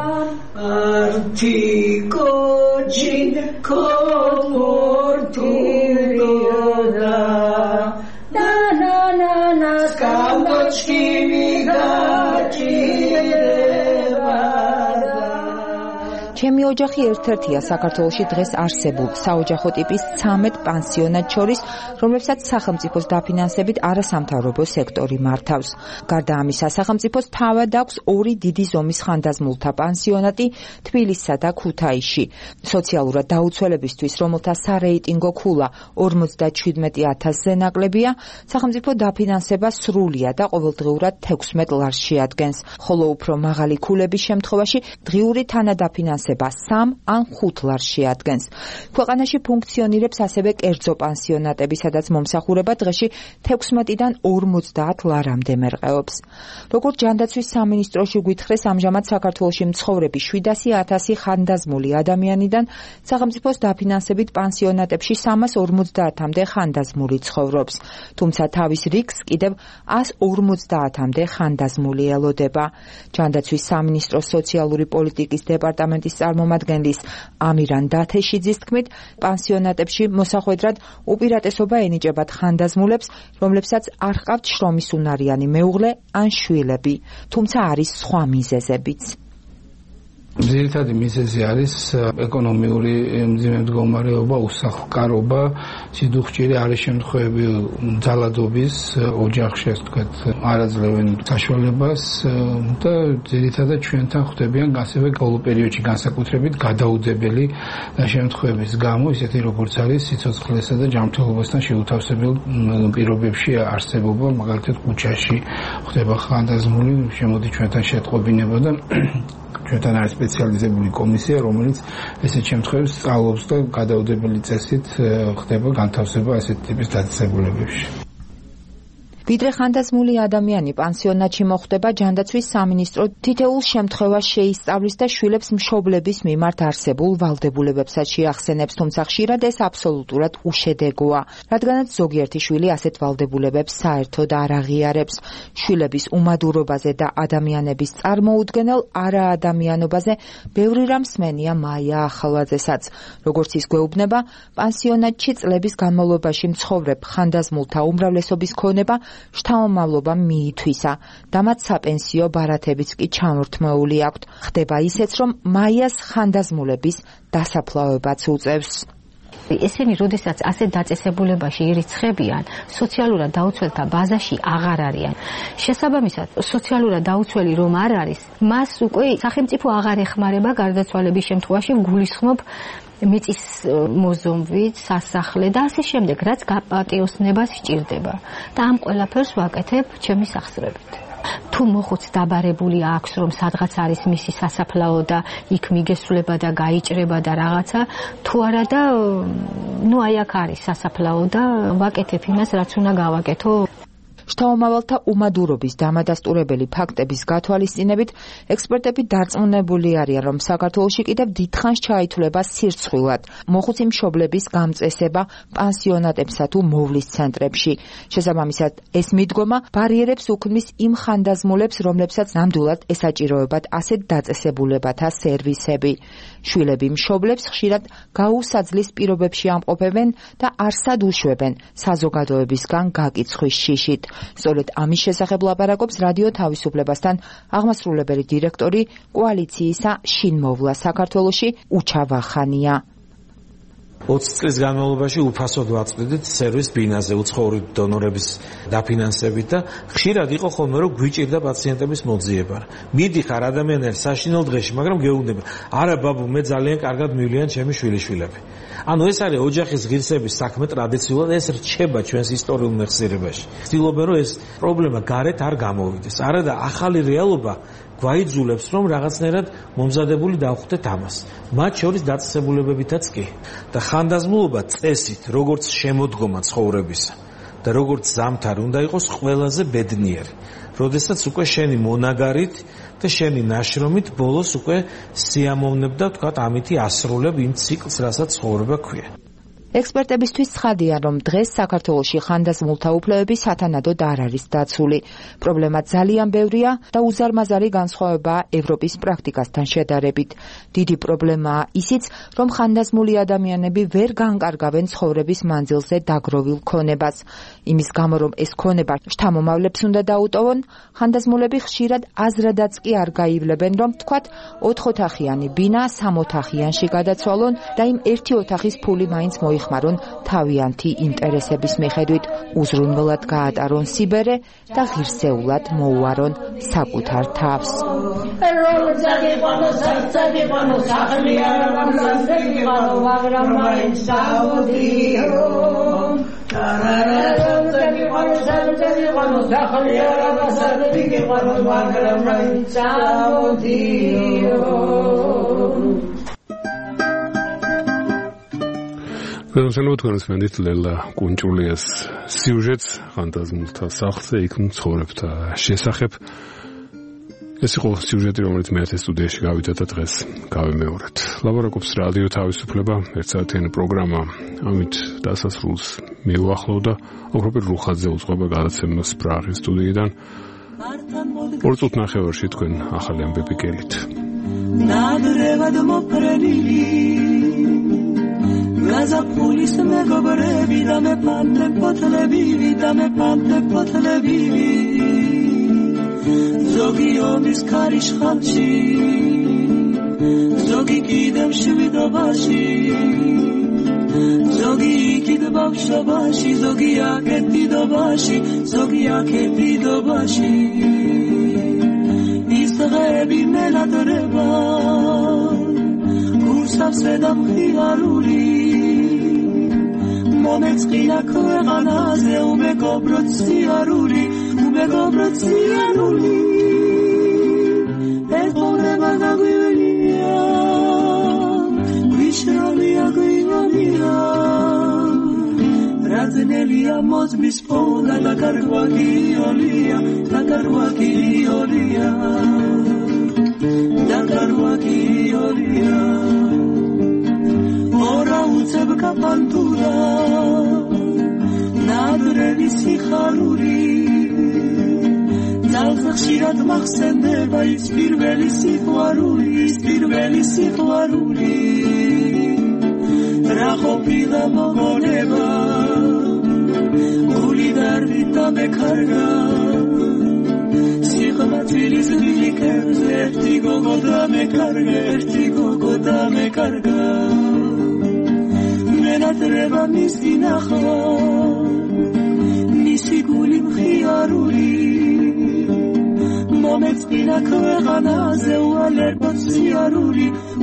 ჩემი ოჯახი ერთ-ერთია საქართველოში დღეს არსებულ საოჯახო ტიპის 13 პანსიონატს შორის, რომლებსაც სახელმწიფოს დაფინანსებით არასამთავრობო სექტორი მართავს. გარდა ამისა, სახელმწიფოს თავად აქვს 2 დიდი ზომის ხანდაზმულთა პანსიონატი თბილისსა და ქუთაისში. სოციალურად დაუცველებისთვის, რომელთა სარეიტინგო ქულა 57,000-ზე ნაკლებია, სახელმწიფო დაფინანსება სრულია და ყოველდღიურად 16 ლარს შეადგენს, ხოლო უფრო მაღალი ქულების შემთხვევაში დღიური თანადაფინანსება 3 ან 5 ლარს შეადგენს. ქვეყანაში ფუნქციონირებს ასევე კერძო პანსიონატები, სადაც მომსახურება დღეში 16-დან 50 ლარამდე მერყეობს. როგორც ჯანდაცვის სამინისტროში გვითხრეს, ამჟამად საქართველოში მცხოვრები 700,000 ხანდაზმული ადამიანიდან სახელმწიფოს დაფინანსებით პანსიონატებში 350-მდე ხანდაზმული ცხოვრობს. თუმცა თავის რიგს კიდევ 150-მდე ხანდაზმული ელოდება. ჯანდაცვის სამინისტროს სოციალური პოლიტიკის დეპარტამენტის წარმომადგენლის ამირან დათეშიძის თქმით, პანსიონატებში მოსახვედრად უპირატესობა ენიჭებათ ხანდაზმულებს, რომლებსაც არ ჰყავთ შრომის უნარიანი მეუღლე ან შვილები, თუმცა არის სხვა მიზეზებიც. ძირითადი მიზეზი არის ეკონომიური მძიმე მდგომარეობა, უსახლკარობა, სიდუხჭირე, არის შემთხვევები ძალადობის, ოჯახში ასე ვთქვათ, არ აძლევენ საშუალებას და ძირითადად ჩვენთან ხვდებიან ასევე ბოლო პერიოდში განსაკუთრებით გადაუდებელი შემთხვევების გამო, ისეთი როგორც არის სიცოცხლესა და ჯანმრთელობასთან შეუთავსებელ პირობებში არსებობა, მაგალითად ქუჩაში ხდება ხანდაზმული, შემოდი ჩვენთან შეტყობინება და ჩვენთან არის სპეციალიზებული კომისია, რომელიც ესეთ შემთხვევებს სწავლობს და გადაუდებელი წესით ხდება განთავსება ასეთ ტიპის დაწესებულებებში. ვიდრე ხანდაზმული ადამიანი პანსიონატში მოხვდება, ჯანდაცვის სამინისტრო თითოეულ შემთხვევას შეისწავლის და შვილებს მშობლების მიმართ არსებულ ვალდებულებებსაც შეახსენებს, თუმცა ხშირად ეს აბსოლუტურად უშედეგოა, რადგანაც ზოგიერთი შვილი ასეთ ვალდებულებებს საერთოდ არ აღიარებს. შვილების უმადურობაზე და ადამიანების წარმოუდგენელ არაადამიანობაზე ბევრი რამ სმენია მაია ახალაძესაც. როგორც ის გვეუბნება, პანსიონატში წლების განმავლობაში მცხოვრებ ხანდაზმულთა უმრავლესობის ქონება შთამომავლობა მიითვისა და მათ საპენსიო ბარათებიც კი ჩამორთმეული აქვთ. ხდება ისეც, რომ მაიას ხანდაზმულების დასაფლავებაც უწევს. ესენი როდესაც ასეთ დაწესებულებაში ირიცხებიან, სოციალურად დაუცველთა ბაზაში აღარ არიან. შესაბამისად, სოციალურად დაუცველი რომ არ არის, მას უკვე სახელმწიფო აღარ ეხმარება გარდაცვალების შემთხვევაში გულისხმობ მიწის მოზომვით, სასახლე და ასე შემდეგ, რაც გაპატიოსნებას სჭირდება. და ამ ყველაფერს ვაკეთებ ჩემი სახსრებით. თუ მოხუც დაბარებული აქვს, რომ სადღაც არის მისი სასაფლაო და იქ მიგესულება და გაიჭრება და რაღაცა, თუ არა და აი აქ არის სასაფლაო და ვაკეთებ იმას, რაც უნდა გავაკეთო. შთამომავალთა უმადურობის დამადასტურებელი ფაქტების გათვალისწინებით, ექსპერტები დარწმუნებული არიან, რომ საქართველოში კიდევ დიდხანს ჩაითვლება სირცხვილად მოხუცი მშობლების გამწესება პანსიონატებსა თუ მოვლის ცენტრებში. შესაბამისად, ეს მიდგომა ბარიერებს უქმნის იმ ხანდაზმულებს, რომლებსაც ნამდვილად ესაჭიროებათ ასეთ დაწესებულებათა სერვისები. შვილები მშობლებს ხშირად გაუსაძლის პირობებში ამყოფებენ და არსად უშვებენ საზოგადოებისგან გაკიცხვის შიშით. სწორედ ამის შესახებ ლაპარაკობს რადიო თავისუფლებასთან აღმასრულებელი დირექტორი კოალიციისა შინმოვლა საქართველოში უჩა ვახანია. 20 წლის განმავლობაში უფასოდ ვაწვდით სერვის ბინაზე უცხოური დონორების დაფინანსებით და ხშირად იყო ხოლმე რომ გვიჭირდა პაციენტების მოძიება. მიდიხარ ადამიანებს საშინელ დღეში, მაგრამ გეუბნება, არა ბაბუ, მე ძალიან კარგად მივლიან ჩემი შვილიშვილები. ანუ ეს არის ოჯახის ღირსების საქმე ტრადიციულად, ეს რჩება ჩვენს ისტორიულ მეხსიერებაში. ვცდილობენ რომ ეს პრობლემა გარეთ არ გამოვიდეს. არა და ახალი რეალობა გვაიძულებს რომ რაღაცნაირად მომზადებული დავხვდეთ ამას. მათ შორის დაწესებულებებითაც კი. და ხანდაზმულობა წესით, როგორც შემოდგომა ცხოვრებისა და როგორც ზამთარი უნდა იყოს ყველაზე ბედნიერი. როდესაც უკვე შენი მონაგარით და შენი ნაშრომით ბოლოს უკვე სიამოვნებ და თქვათ ამითი ასრულებ იმ ციკლს, რასაც ცხოვრება ქვია. ექსპერტებისთვის ცხადია, რომ დღეს საქართველოში ხანდაზმულთა უფლებები სათანადოდ არ არის დაცული. პრობლემა ძალიან ბევრია და უზარმაზარი განსხვავებაა ევროპის პრაქტიკასთან შედარებით. დიდი პრობლემაა ისიც, რომ ხანდაზმული ადამიანები ვერ განკარგავენ ცხოვრების მანძილზე დაგროვილ ქონებას. იმის გამო, რომ ეს ქონება შთამომავლებს უნდა დაუტოვონ, ხანდაზმულები ხშირად აზრადაც კი არ გაივლებენ, რომ თქვათ 4 ოთახიანი ბინა 3 ოთახიანში გადაცვალონ და იმ ერთი ოთახის ფული მაინც მოიხმარონ თავიანთი ინტერესების მიხედვით, უზრუნველად გაატარონ სიბერე და ღირსეულად მოუარონ საკუთარ თავს. Განსაკუთრებით განსმენდით ლელა კუნჭულიას სიუჟეტს ხანდაზმულთა სახლზე იქ მცხოვრებთა შესახებ. ეს იყო სიუჟეტი, რომელიც მე სტუდიაში გავიდა და დღეს გავემეორეთ. ლაპარაკობს რადიო თავისუფლება, ერთსაათიანი პროგრამა. ამით დასასრულს მივუახლოვ და ოქროპირ რუხაძე უძღვება გადაცემას პრაღის სტუდიიდან. 2 წუთ ნახევარში თქვენ ახალი ამბები გელით. ნადრევად მოფრენილი გაზაფხულის მეგობრები და მე პანტე ფოთლებივი ზოგი ომის ქარიშხალში ზოგი კიდევ შვიდობაში ზოგი იქით ბავშვობაში ზოგი აქეთ დიდობაში ის დღეები მელადრება გულსავსე და მხიარული მომეწყია ქვეყანაზე უმეგობროთ სიარული ეს მომრება გაგვივენია გვიშრალია გვივანია რაძნელია მოზმის პოლა და გარგვაგიოლია და გარგვაგიოლია და გარგვაგიოლია ორა უცებ კაპანტურა ნადრევი სიხარული ძალზე ხშირად მახსენდება ის პირველი სიყვარული რა ყოფილა მოგონება გული დარდით მეკარგა სიღმათვილის გილიკებზე ერთი გოგო და მეკარგა მენატრება მისი ნახვა მისი გული მხიარული მომეწინა ქვეყანაზე უალერტო ციარული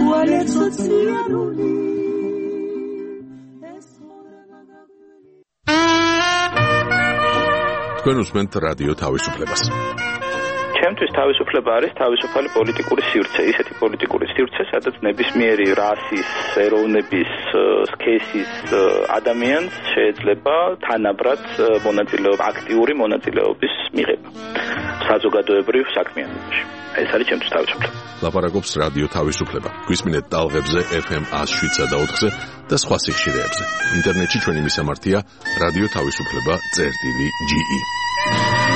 თქვენ უსმენთ რადიო თავისუფლებას. ჩემთვის თავისუფლება არის თავისუფალი პოლიტიკური სივრცე, ისეთი პოლიტიკური სივრცე, სადაც ნებისმიერი რასის, ეროვნების, სქესის ადამიანს შეიძლება თანაბრად აქტიური მონაწილეობის მიღება საზოგადოებრივ საქმიანობაში. ეს არის ჩემთვის თავისუფლება. ლაპარაკობს რადიო თავისუფლება. გვისმინეთ ტალღებზე FM 107.4-ზე და სხვა სიხშირეებზე. ინტერნეტში ჩვენი მისამართია რადიო თავისუფლება.ge